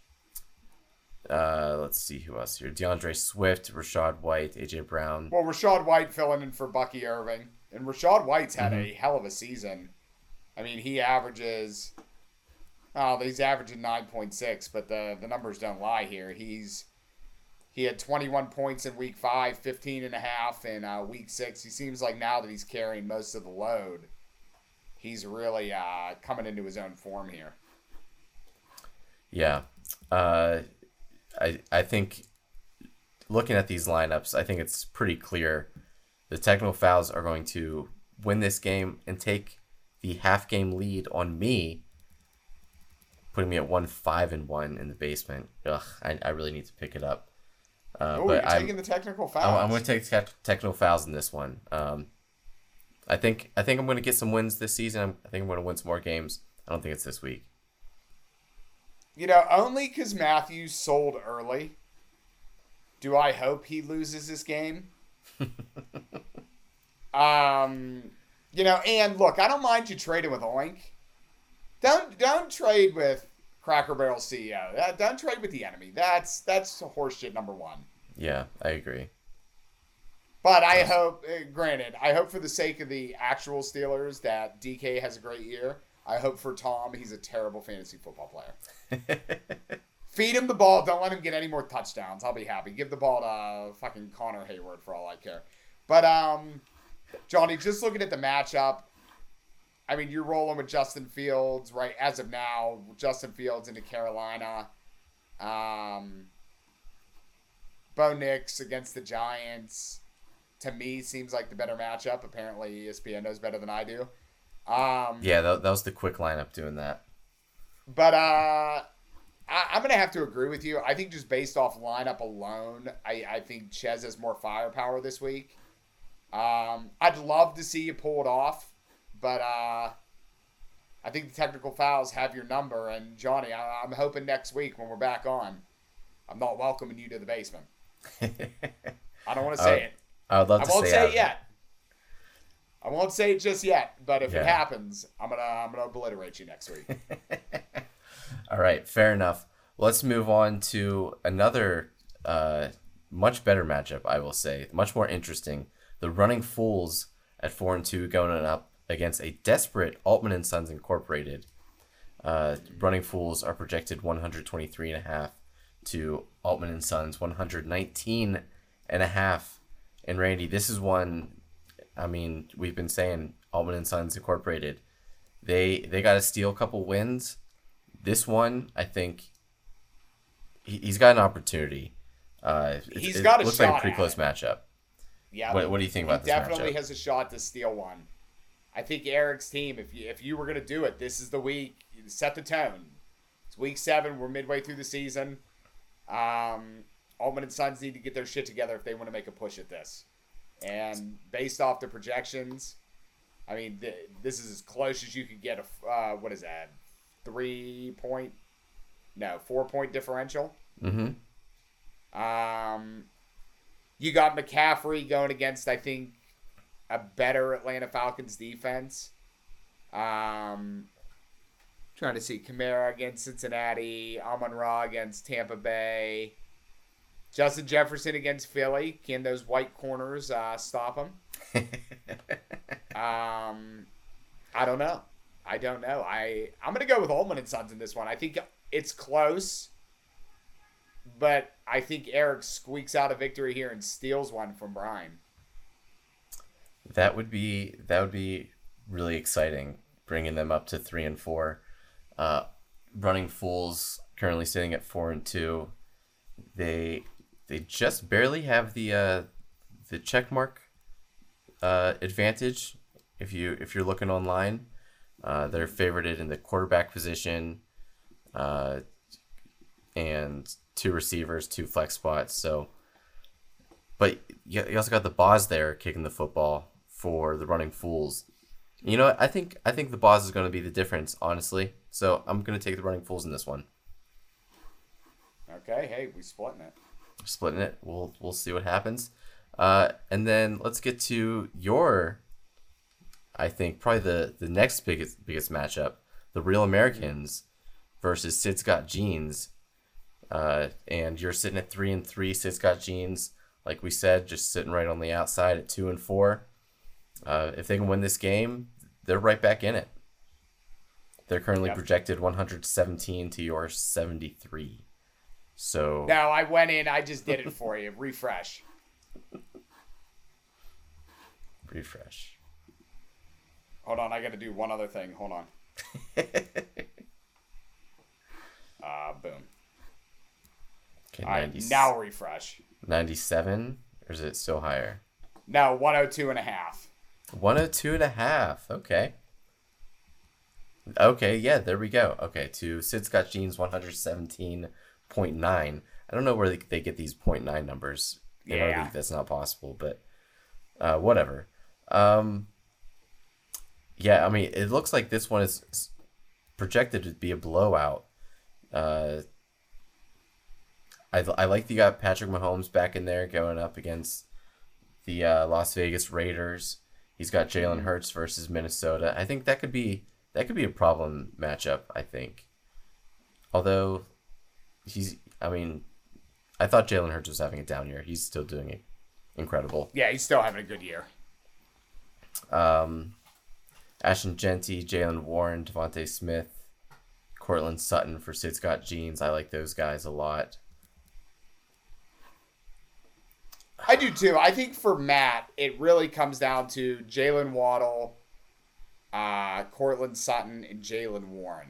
S1: Uh, let's see who else here. DeAndre Swift, Rashad White, A J Brown.
S2: Well, Rashad White filling in for Bucky Irving. And Rashad White's had
S1: Mm-hmm.
S2: a hell of a season. I mean, he averages... Oh, he's averaging nine point six, but the, the numbers don't lie here. He's He had twenty-one points in week five, fifteen and a half in uh, week six. He seems like now that he's carrying most of the load, he's really uh, coming into his own form here.
S1: Yeah. Uh, I I think looking at these lineups, I think it's pretty clear the Technical Fouls are going to win this game and take the half game lead on me, putting me at one five and one in the basement. Ugh, I, I really need to pick it up. Uh,
S2: Oh,
S1: but
S2: you're
S1: I'm,
S2: taking the technical fouls.
S1: I'm, I'm going to take te- Technical Fouls in this one. Um, I think I think I'm going to get some wins this season. I'm, I think I'm going to win some more games. I don't think it's this week.
S2: You know, only because Matthews sold early do I hope he loses this game. um, you know, and look, I don't mind you trading with Oink. Don't don't trade with Cracker Barrel C E O. That, don't trade with the enemy. That's that's horseshit number one.
S1: Yeah, I agree.
S2: But I hope, uh, granted, I hope for the sake of the actual Steelers that D K has a great year. I hope for Tom he's a terrible fantasy football player. Feed him the ball. Don't let him get any more touchdowns. I'll be happy. Give the ball to fucking Connor Hayward for all I care. But, um, Johnny, just looking at the matchup, I mean, you're rolling with Justin Fields, right? As of now, Justin Fields into Carolina. Um, Bo Nix against the Giants. To me, seems like the better matchup. Apparently, E S P N knows better than I do. Um,
S1: yeah, that, that was the quick lineup doing that.
S2: But uh, I, I'm going to have to agree with you. I think just based off lineup alone, I, I think Chez has more firepower this week. Um, I'd love to see you pull it off, but uh, I think the technical fouls have your number. And Johnny, I, I'm hoping next week when we're back on, I'm not welcoming you to the basement. I don't want to say
S1: uh,
S2: it.
S1: I would love
S2: I
S1: to
S2: won't
S1: say
S2: say it yet. I won't say it just yet, but if
S1: Yeah.
S2: it happens, I'm gonna I'm gonna obliterate you next week.
S1: All right, fair enough. Let's move on to another uh, much better matchup, I will say. Much more interesting. The Running Fools at four and two going up against a desperate Altman and Sons Incorporated. Uh, Running Fools are projected one twenty-three and a half to Altman and Sons one nineteen and a half. And Randy, this is one, I mean, we've been saying Altman and Sons Incorporated. They they got to steal a couple wins. This one, I think, he, he's got an opportunity. Uh, it,
S2: He's
S1: it
S2: got a
S1: looks
S2: shot
S1: like a pretty
S2: at
S1: close
S2: it.
S1: matchup.
S2: Yeah.
S1: What, what do you think about
S2: he
S1: this
S2: definitely
S1: matchup?
S2: has a shot to steal one. I think Eric's team, if you if you were gonna do it, this is the week. You set the tone. It's week seven. We're midway through the season. Um, Altman and Sons need to get their shit together if they want to make a push at this. And based off the projections, I mean, th- this is as close as you could get. A uh, what is that? Three point? No, four point differential.
S1: Mm-hmm.
S2: Um, you got McCaffrey going against, I think, a better Atlanta Falcons defense. Um, trying to see Kamara against Cincinnati, Amon-Ra against Tampa Bay, Justin Jefferson against Philly. Can those white corners uh, stop him? um, I don't know. I don't know. I I'm gonna go with Altman and Sons in this one. I think it's close, but I think Eric squeaks out a victory here and steals one from Brian.
S1: That would be that would be really exciting, bringing them up to three and four. Uh, Running Fools currently sitting at four and two. They they just barely have the uh, the check mark uh, advantage. If you if you're looking online, uh, they're favorited in the quarterback position, uh, and two receivers, two flex spots. So, but you you also got the Boz there kicking the football for the Running Fools. You know what? I think I think the Boz is going to be the difference, honestly. So I'm going to take the Running Fools in this one.
S2: Okay, hey, we splitting it.
S1: Splitting it. We'll we'll see what happens. Uh, and then let's get to your, I think probably the, the next biggest biggest matchup, the Real Americans versus Sid's Got Jeans. Uh, and you're sitting at three and three. Sid's Got Jeans, like we said, just sitting right on the outside at two and four. Uh, if they can win this game, they're right back in it. They're currently
S2: Yep.
S1: projected one seventeen to your seventy-three. So
S2: No, I went in. I just did it for you. Refresh.
S1: refresh.
S2: Hold on, I got to do one other thing. Hold on. Uh, boom.
S1: Okay,
S2: All right,
S1: ninety,
S2: now refresh.
S1: ninety-seven, or is it still higher?
S2: No, one oh two and a half.
S1: one oh two and a half. Okay. Okay, yeah, there we go. Okay, to Sid's Got Jeans one seventeen point nine. I don't know where they, they get these point nine numbers. In our
S2: Yeah.
S1: league, that's not possible, but uh, whatever. Um, yeah, I mean, it looks like this one is projected to be a blowout. Uh, I, I like that you got Patrick Mahomes back in there going up against the uh, Las Vegas Raiders. He's got Jalen Hurts versus Minnesota. I think that could be that could be a problem matchup, I think. Although he's I mean, I thought Jalen Hurts was having a down year. He's still doing it incredible.
S2: Yeah, he's still having a good year.
S1: Um, Ashton Genty, Jalen Warren, Devontae Smith, Cortland Sutton for Sid Scott Jeans. I like those guys a lot.
S2: I do too. I think for Matt, it really comes down to Jalen Waddle, uh, Cortland Sutton, and Jalen Warren.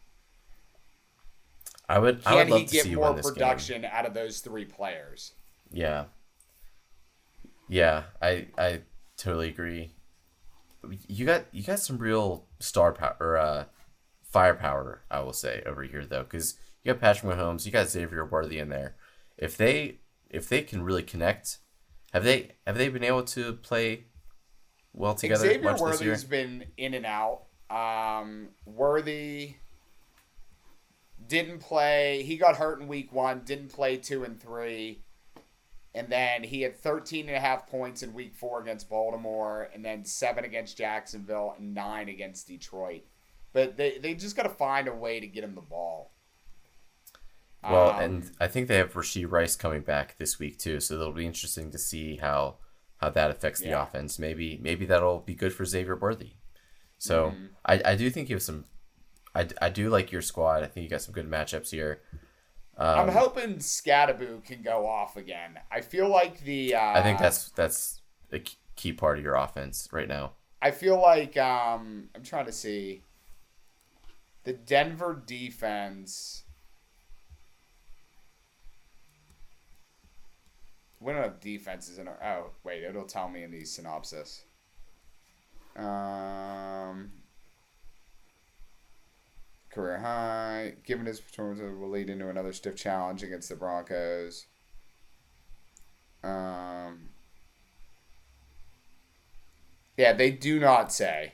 S1: I would.
S2: Can
S1: I would love
S2: he
S1: to
S2: get
S1: see
S2: more
S1: win this
S2: production
S1: game.
S2: out of those three players?
S1: Yeah. Yeah, I I totally agree. You got you got some real star power or uh, firepower, I will say, over here though, because you got Patrick Mahomes, you got Xavier Worthy in there. If they if they can really connect, have they have they been able to play well together?
S2: Xavier
S1: much this year?
S2: Worthy's been in and out. Um, Worthy didn't play. He got hurt in week one. Didn't play two and three. And then he had thirteen and a half points in week four against Baltimore, and then seven against Jacksonville, and nine against Detroit. But they, they just got to find a way to get him the ball.
S1: Well,
S2: Um,
S1: and I think they have Rashee Rice coming back this week too, so it'll be interesting to see how how that affects the
S2: Yeah.
S1: offense. Maybe maybe that'll be good for Xavier Worthy. So
S2: Mhm.
S1: I, I do think you have some. I, I do like your squad. I think you got some good matchups here. Um,
S2: I'm hoping Scattaboo can go off again. I feel like the. Uh,
S1: I think that's that's a k- key part of your offense right now.
S2: I feel like um, I'm trying to see. The Denver defense. We don't have defenses in our. Oh wait, it'll tell me in the synopsis. Um. Career high. Given his performance, will lead into another stiff challenge against the Broncos. Um. Yeah, they do not say.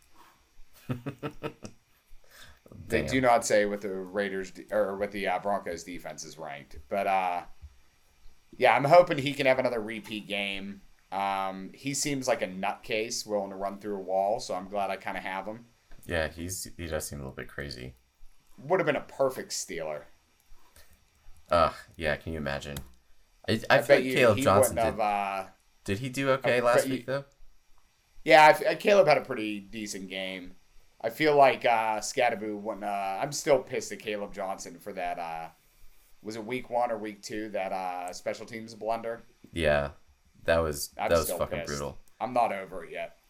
S2: They
S1: Damn.
S2: do not say what the Raiders de- or what the uh, Broncos defense is ranked, but uh, yeah, I'm hoping he can have another repeat game. Um, he seems like a nutcase, willing to run through a wall, so I'm glad I kind of have him.
S1: Yeah, he's he does seem a little bit crazy.
S2: Would have been a perfect Steeler.
S1: Ugh, yeah. Can you imagine? I, I,
S2: I,
S1: feel
S2: bet
S1: like
S2: you
S1: Caleb
S2: he
S1: Johnson
S2: wouldn't
S1: did.
S2: have. Uh,
S1: Did he do okay
S2: I
S1: last
S2: bet
S1: week
S2: you-
S1: though?
S2: yeah, I f- uh, Caleb had a pretty decent game. I feel like uh, Scattaboo wouldn't. Uh, I'm still pissed at Caleb Johnson for that. Uh, was it week one or week two that uh, special teams blunder?
S1: Yeah, that was
S2: I'm
S1: that was
S2: still
S1: fucking
S2: pissed.
S1: brutal.
S2: I'm not over it yet.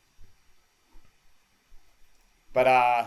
S2: But uh,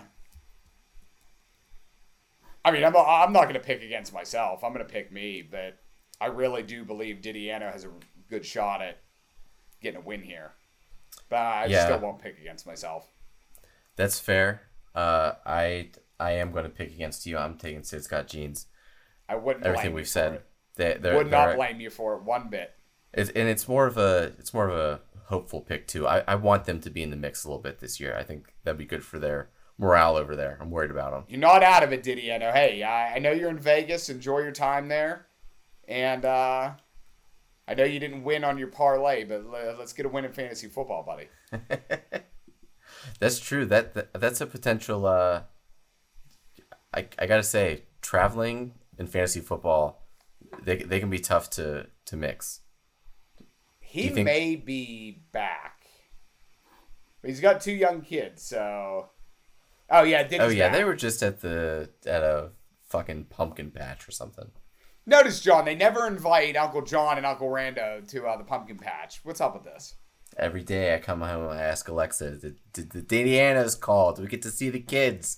S2: I mean, I'm I'm not going to pick against myself. I'm going to pick me, but I really do believe Didiano has a good shot at getting a win here. But I
S1: Yeah.
S2: still won't pick against myself.
S1: That's fair. Uh, I I am going to pick against you. I'm taking Sid Scott Jeans.
S2: I wouldn't
S1: Everything
S2: blame
S1: we've
S2: you
S1: said.
S2: for it.
S1: They, they're,
S2: Would not
S1: they're-
S2: blame you for it one bit.
S1: It's, and it's more of a it's more of a hopeful pick too. I, I want them to be in the mix a little bit this year. I think that'd be good for their morale over there. I'm worried about them.
S2: You're not out of it, Didiano. Hey, I, I know you're in Vegas. Enjoy your time there. And uh, I know you didn't win on your parlay, but le- let's get a win in fantasy football, buddy.
S1: That's true. That, that that's a potential. Uh, I I gotta say, traveling in fantasy football, they they can be tough to to mix.
S2: He
S1: you think-
S2: may be back. But he's got two young kids, so. Oh yeah, Diddy's
S1: Oh yeah,
S2: back.
S1: they were just at the at a fucking pumpkin patch or something.
S2: Notice, John, they never invite Uncle John and Uncle Rando to uh, the pumpkin patch. What's up with this?
S1: Every day I come home and I ask Alexa, did, did the Dadiana's call? Do we get to see the kids?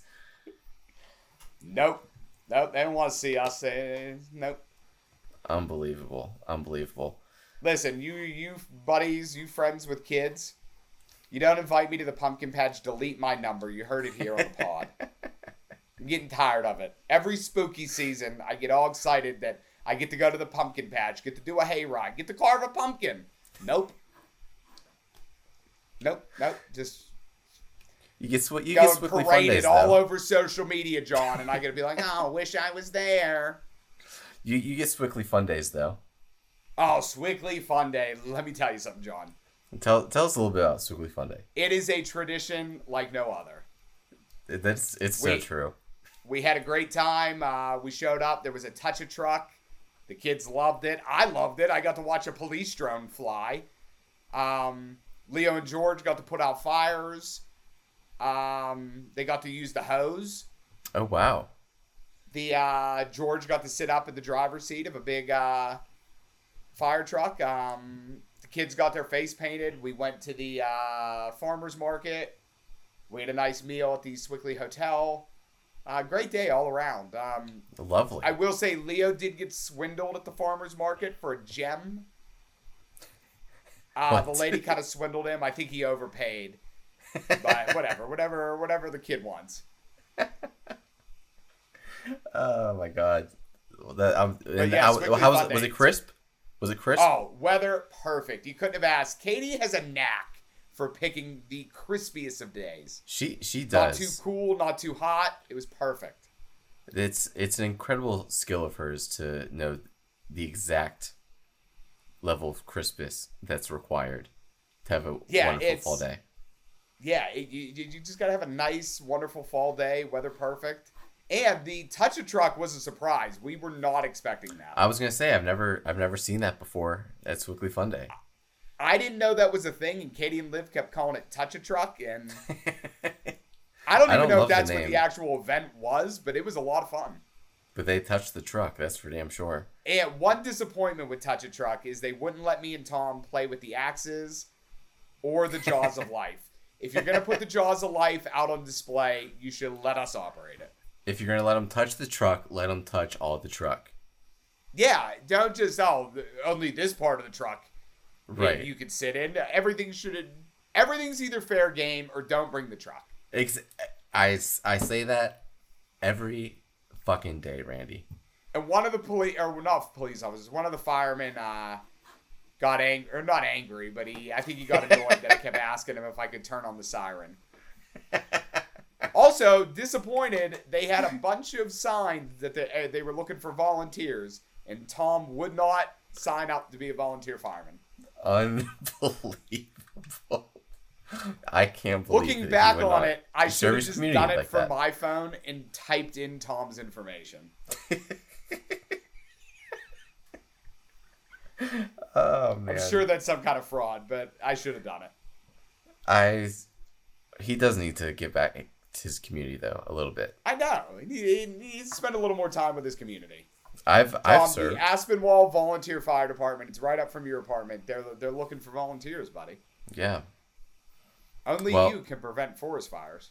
S2: Nope. Nope, they don't want to see us. They, nope.
S1: Unbelievable. Unbelievable.
S2: Listen, you you buddies, you friends with kids, you don't invite me to the pumpkin patch, delete my number. You heard it here on the pod. I'm getting tired of it. Every spooky season, I get all excited that I get to go to the pumpkin patch, get to do a hayride, get to carve a pumpkin. Nope. Nope, nope. Just
S1: You get sw- you
S2: go
S1: get
S2: and
S1: Swiftly
S2: parade
S1: Fundays
S2: it all
S1: though.
S2: over social media, John, and I gotta be like, oh, wish I was there.
S1: You you get Swiftly Fun Days though.
S2: Oh, Swiggly Fun Day. Let me tell you something, John.
S1: Tell tell us a little bit about Swiftly Fun Day.
S2: It is a tradition like no other.
S1: It- That's it's so
S2: Wait.
S1: true.
S2: We had a great time. Uh, we showed up. There was a touch a truck The kids loved it. I loved it. I got to watch a police drone fly. Um, Leo and George got to put out fires. Um, they got to use the hose.
S1: Oh, wow.
S2: The uh, George got to sit up in the driver's seat of a big uh, fire truck. Um, the kids got their face painted. We went to the uh, farmer's market. We had a nice meal at the Swickley Hotel. Uh, great day all around. Um,
S1: Lovely.
S2: I will say Leo did get swindled at the farmer's market for a gem. Uh, the lady kind of swindled him. I think he overpaid. But whatever, whatever, whatever the kid wants.
S1: Oh my god. That, um, and
S2: yeah,
S1: how,
S2: Swickley
S1: how was
S2: Fun
S1: it? Was
S2: Day.
S1: it crisp? Was it crisp?
S2: Oh, weather perfect. You couldn't have asked. Katie has a knack for picking the crispiest of days.
S1: She she
S2: Not
S1: does.
S2: too cool, not too hot. It was perfect.
S1: It's it's an incredible skill of hers to know the exact level of crispness that's required to have a
S2: Yeah,
S1: wonderful
S2: it's-
S1: fall day.
S2: Yeah, it, you, you just got to have a nice, wonderful fall day, weather perfect. And the touch a truck was a surprise. We were not expecting that.
S1: I was gonna say I've never I've never seen that before at Swickley Fun Day.
S2: I didn't know that was a thing, and Katie and Liv kept calling it touch a truck, and I don't
S1: I
S2: even
S1: don't
S2: know
S1: love
S2: if
S1: the
S2: that's what
S1: name.
S2: the actual event was, but it was a lot of fun.
S1: But they touched the truck, that's for damn sure.
S2: And one disappointment with Touch a Truck is they wouldn't let me and Tom play with the axes or the Jaws of Life. If you're going to put the Jaws of Life out on display, you should let us operate it.
S1: If you're gonna let them touch the truck, let them touch all the truck.
S2: Yeah, don't just, oh, only this part of the truck
S1: Right.
S2: you could sit in. Everything should, everything's either fair game or don't bring the truck.
S1: Ex- I, I say that every fucking day, Randy.
S2: And one of the police, or not police officers, one of the firemen uh, got angry, or not angry, but he, I think he got annoyed that I kept asking him if I could turn on the siren. Also, disappointed, they had a bunch of signs that they, uh, they were looking for volunteers, and Tom would not sign up to be a volunteer fireman.
S1: Unbelievable. I can't believe
S2: Looking
S1: that he
S2: back
S1: would
S2: on
S1: not.
S2: it, I
S1: You
S2: should have
S1: service
S2: just
S1: community
S2: done it
S1: like
S2: from
S1: that.
S2: my phone and typed in Tom's information.
S1: Oh man.
S2: I'm sure that's some kind of fraud, but I should have done it.
S1: I he does need to get back to his community though a little bit.
S2: I know. He, he needs to spend a little more time with his community.
S1: I've I've
S2: Tom,
S1: served.
S2: the Aspinwall Volunteer Fire Department. It's right up from your apartment. They're they're looking for volunteers, buddy.
S1: Yeah.
S2: Only
S1: Well-
S2: you can prevent forest fires.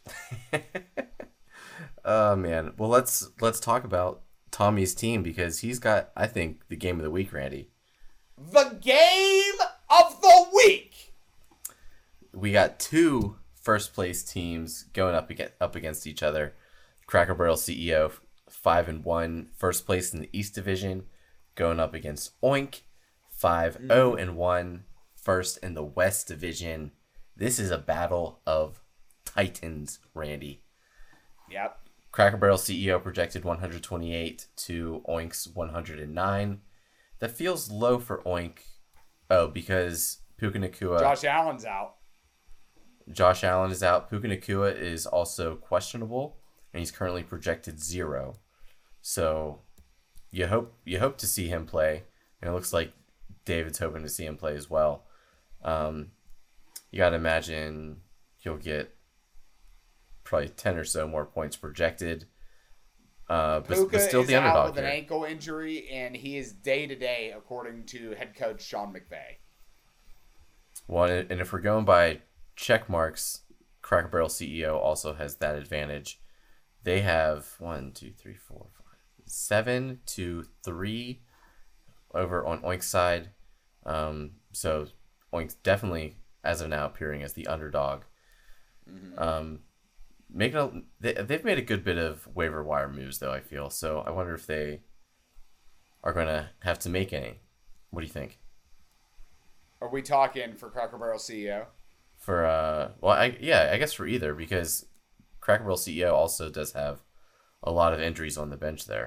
S1: Oh man. Well, let's let's talk about Tommy's team because he's got I think the game of the week, Randy.
S2: The game of the week.
S1: We got two first place teams going up against, up against each other. Cracker Barrel C E O five and one, first place in the East Division, going up against Oink five zero and one, first in the West Division. This is a battle of titans, Randy.
S2: Yep.
S1: Cracker Barrel C E O projected one hundred twenty-eight to Oink's one hundred nine. That feels low for Oink. Oh, because Puka Nakua.
S2: Josh Allen's out.
S1: Josh Allen is out. Puka Nakua is also questionable, and he's currently projected zero. So you hope you hope to see him play, and it looks like David's hoping to see him play as well. Um, you got to imagine he'll get probably ten or so more points projected. Uh, but,
S2: Puka
S1: but still
S2: is
S1: the
S2: out
S1: underdog
S2: with an
S1: here.
S2: ankle injury, and he is day to day, according to head coach Sean McVay.
S1: Well, and if we're going by check marks, Cracker Barrel C E O also has that advantage. They have one, two, three, four, five, seven to three over on Oink's side. Um, so Oink's definitely, as of now, appearing as the underdog.
S2: Mm-hmm.
S1: Um, making a, they, they've made a good bit of waiver wire moves, though, I feel. So I wonder if they are going to have to make any. What do you think?
S2: Are we talking for Cracker Barrel C E O?
S1: For uh, well, I yeah, I guess for either because Cracker Barrel C E O also does have a lot of injuries on the bench there.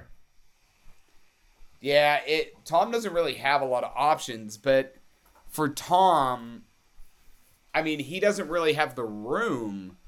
S2: Yeah, it. Tom doesn't really have a lot of options, but for Tom, I mean, he doesn't really have the room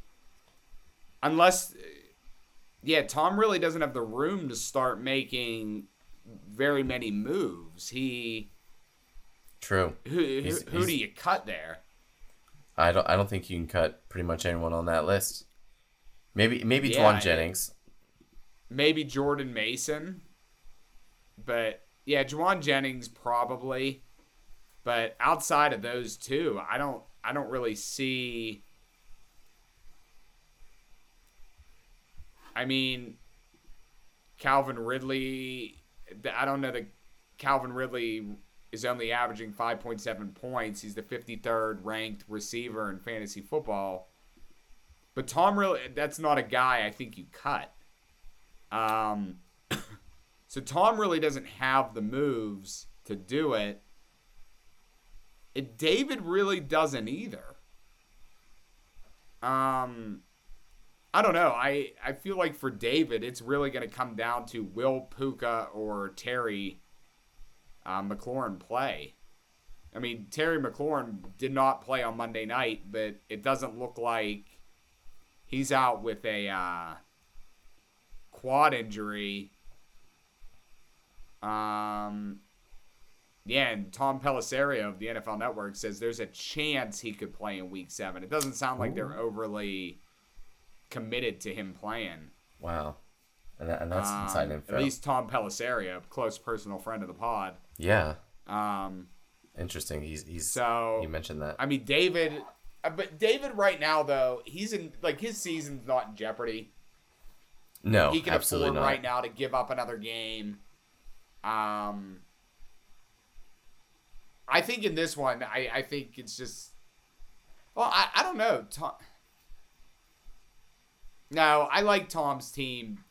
S2: unless, yeah, Tom really doesn't have the room to start making very many moves. He
S1: True.
S2: who who,
S1: He's-
S2: who
S1: he's-
S2: do you cut there?
S1: I don't. I don't think you can cut pretty much anyone on that list. Maybe maybe
S2: Yeah,
S1: Dwan
S2: it-
S1: Jennings.
S2: Maybe Jordan Mason, but yeah, Juwan Jennings probably. But outside of those two, I don't I don't really see. I mean, Calvin Ridley. I don't know that Calvin Ridley is only averaging five point seven points. He's the fifty-third ranked receiver in fantasy football. But Tom really, that's not a guy I think you cut. Um, so Tom really doesn't have the moves to do it. It David really doesn't either. Um, I don't know. I, I feel like for David, it's really going to come down to will Puka or Terry uh, McLaurin play. I mean, Terry McLaurin did not play on Monday night, but it doesn't look like he's out with a uh, quad injury. Um, yeah, and Tom Pelissero of the N F L Network says there's a chance he could play in Week Seven. It doesn't sound like they're overly committed to him playing.
S1: Wow, and, that, and that's
S2: Um,
S1: inside info.
S2: At least Tom Pelissero, a close personal friend of the pod.
S1: Yeah,
S2: Um,
S1: interesting. He's he's.
S2: so
S1: You mentioned that.
S2: I mean, David, uh, but David right now though, he's in like his season's not in jeopardy.
S1: No,
S2: He can
S1: absolutely
S2: afford
S1: not.
S2: right now to give up another game. Um, I think in this one, I, I think it's just, well, I, I don't know. Tom, no, I like Tom's team,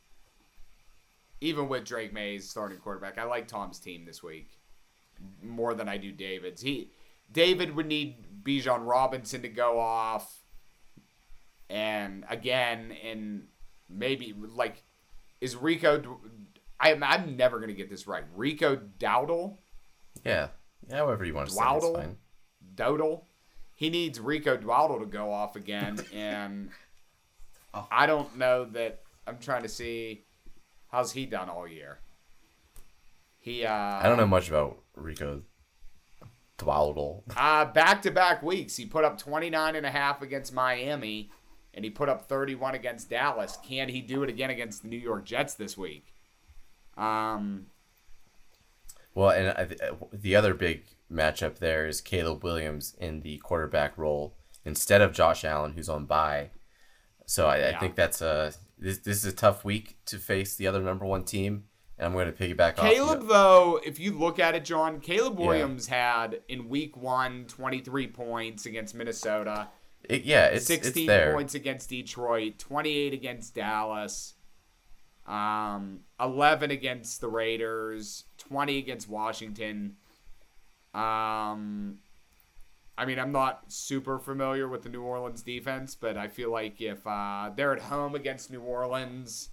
S2: even with Drake May's starting quarterback. I like Tom's team this week more than I do David's. He David would need Bijan Robinson to go off, and again, and maybe like is Rico. I'm I'm never gonna get this right. Rico Dowdle,
S1: Yeah, yeah. However you want to say it, it's
S2: Dowdle,
S1: fine.
S2: Dowdle. He needs Rico Dowdle to go off again, and
S1: Oh.
S2: I don't know that. I'm trying to see how's he done all year. He uh,
S1: I don't know much about Rico Dowdle.
S2: Uh, back-to-back weeks, he put up twenty-nine and a half against Miami, and he put up thirty-one against Dallas. Can he do it again against the New York Jets this week? Um,
S1: Well, and I, th- the other big matchup there is Caleb Williams in the quarterback role instead of Josh Allen, who's on bye. So I,
S2: Yeah.
S1: I think that's a this. This is a tough week to face the other number one team, and I'm going to piggyback off.
S2: Caleb,
S1: you.
S2: though, if you look at it, John, Caleb
S1: Yeah.
S2: Williams had in week one twenty-three points against Minnesota,
S1: It, yeah, it's
S2: sixteen
S1: it's there.
S2: points against Detroit, twenty-eight against Dallas, um, eleven against the Raiders, twenty against Washington. Um, I mean, I'm not super familiar with the New Orleans defense, but I feel like if uh, they're at home against New Orleans,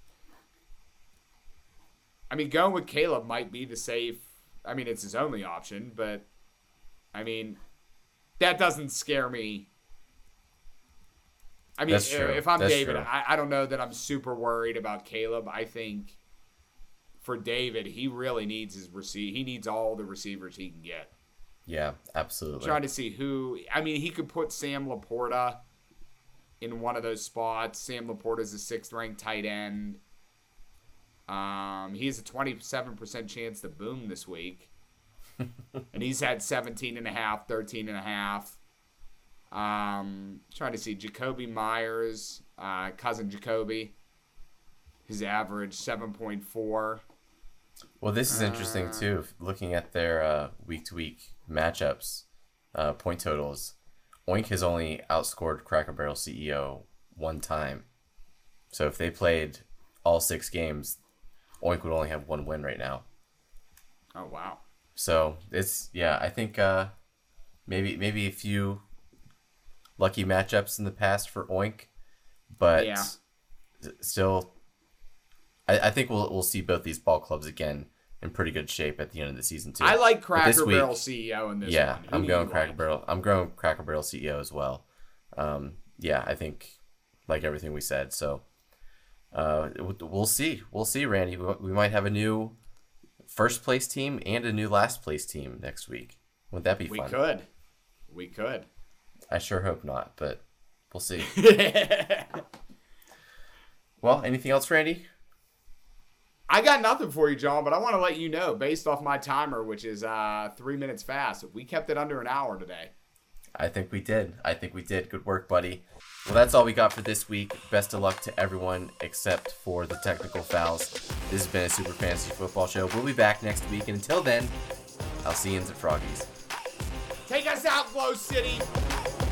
S2: I mean, going with Caleb might be the safe. I mean, it's his only option, but I mean, that doesn't scare me. I mean,
S1: That's true.
S2: if I'm
S1: That's
S2: David,
S1: true.
S2: I, I don't know that I'm super worried about Caleb. I think for David, he really needs his receive. He needs all the receivers he can get.
S1: Yeah, absolutely.
S2: Trying to see who. I mean, he could put Sam Laporta in one of those spots. Sam Laporta is a sixth-ranked tight end. Um, he has a twenty-seven percent chance to boom this week. And he's had seventeen and a half, thirteen and a half. Um, trying to see Jacoby Myers, uh, cousin Jacoby. His average seven point four.
S1: Well, this is interesting
S2: Uh,
S1: too. Looking at their uh, week-to-week matchups, uh, point totals, Oink has only outscored Cracker Barrel C E O one time. So if they played all six games, Oink would only have one win right now.
S2: Oh, wow.
S1: So it's yeah, I think uh, maybe maybe a few lucky matchups in the past for Oink, but
S2: Yeah.
S1: s- still, I, I think we'll we'll see both these ball clubs again in pretty good shape at the end of the season too.
S2: I like
S1: But this
S2: Cracker
S1: week-
S2: Barrel C E O in this
S1: yeah,
S2: one. Who
S1: I'm
S2: do
S1: going
S2: you
S1: Cracker
S2: like?
S1: Barrel. I'm going Cracker Barrel C E O as well. Um, yeah, I think like everything we said. So uh, we'll see. We'll see, Randy. We we might have a new first place team and a new last place team next week. Wouldn't that be
S2: We
S1: fun?
S2: could. We could.
S1: I sure hope not, but we'll see. Well, anything else, Randy?
S2: I got nothing for you, John, but I want to let you know, based off my timer, which is uh, three minutes fast, we kept it under an hour today.
S1: I think we did. I think we did. Good work, buddy. Well, that's all we got for this week. Best of luck to everyone except for the technical fouls. This has been a Super Fantasy Football Show. We'll be back next week, and until then, I'll see you in the Froggies.
S2: Take us out, Glow City!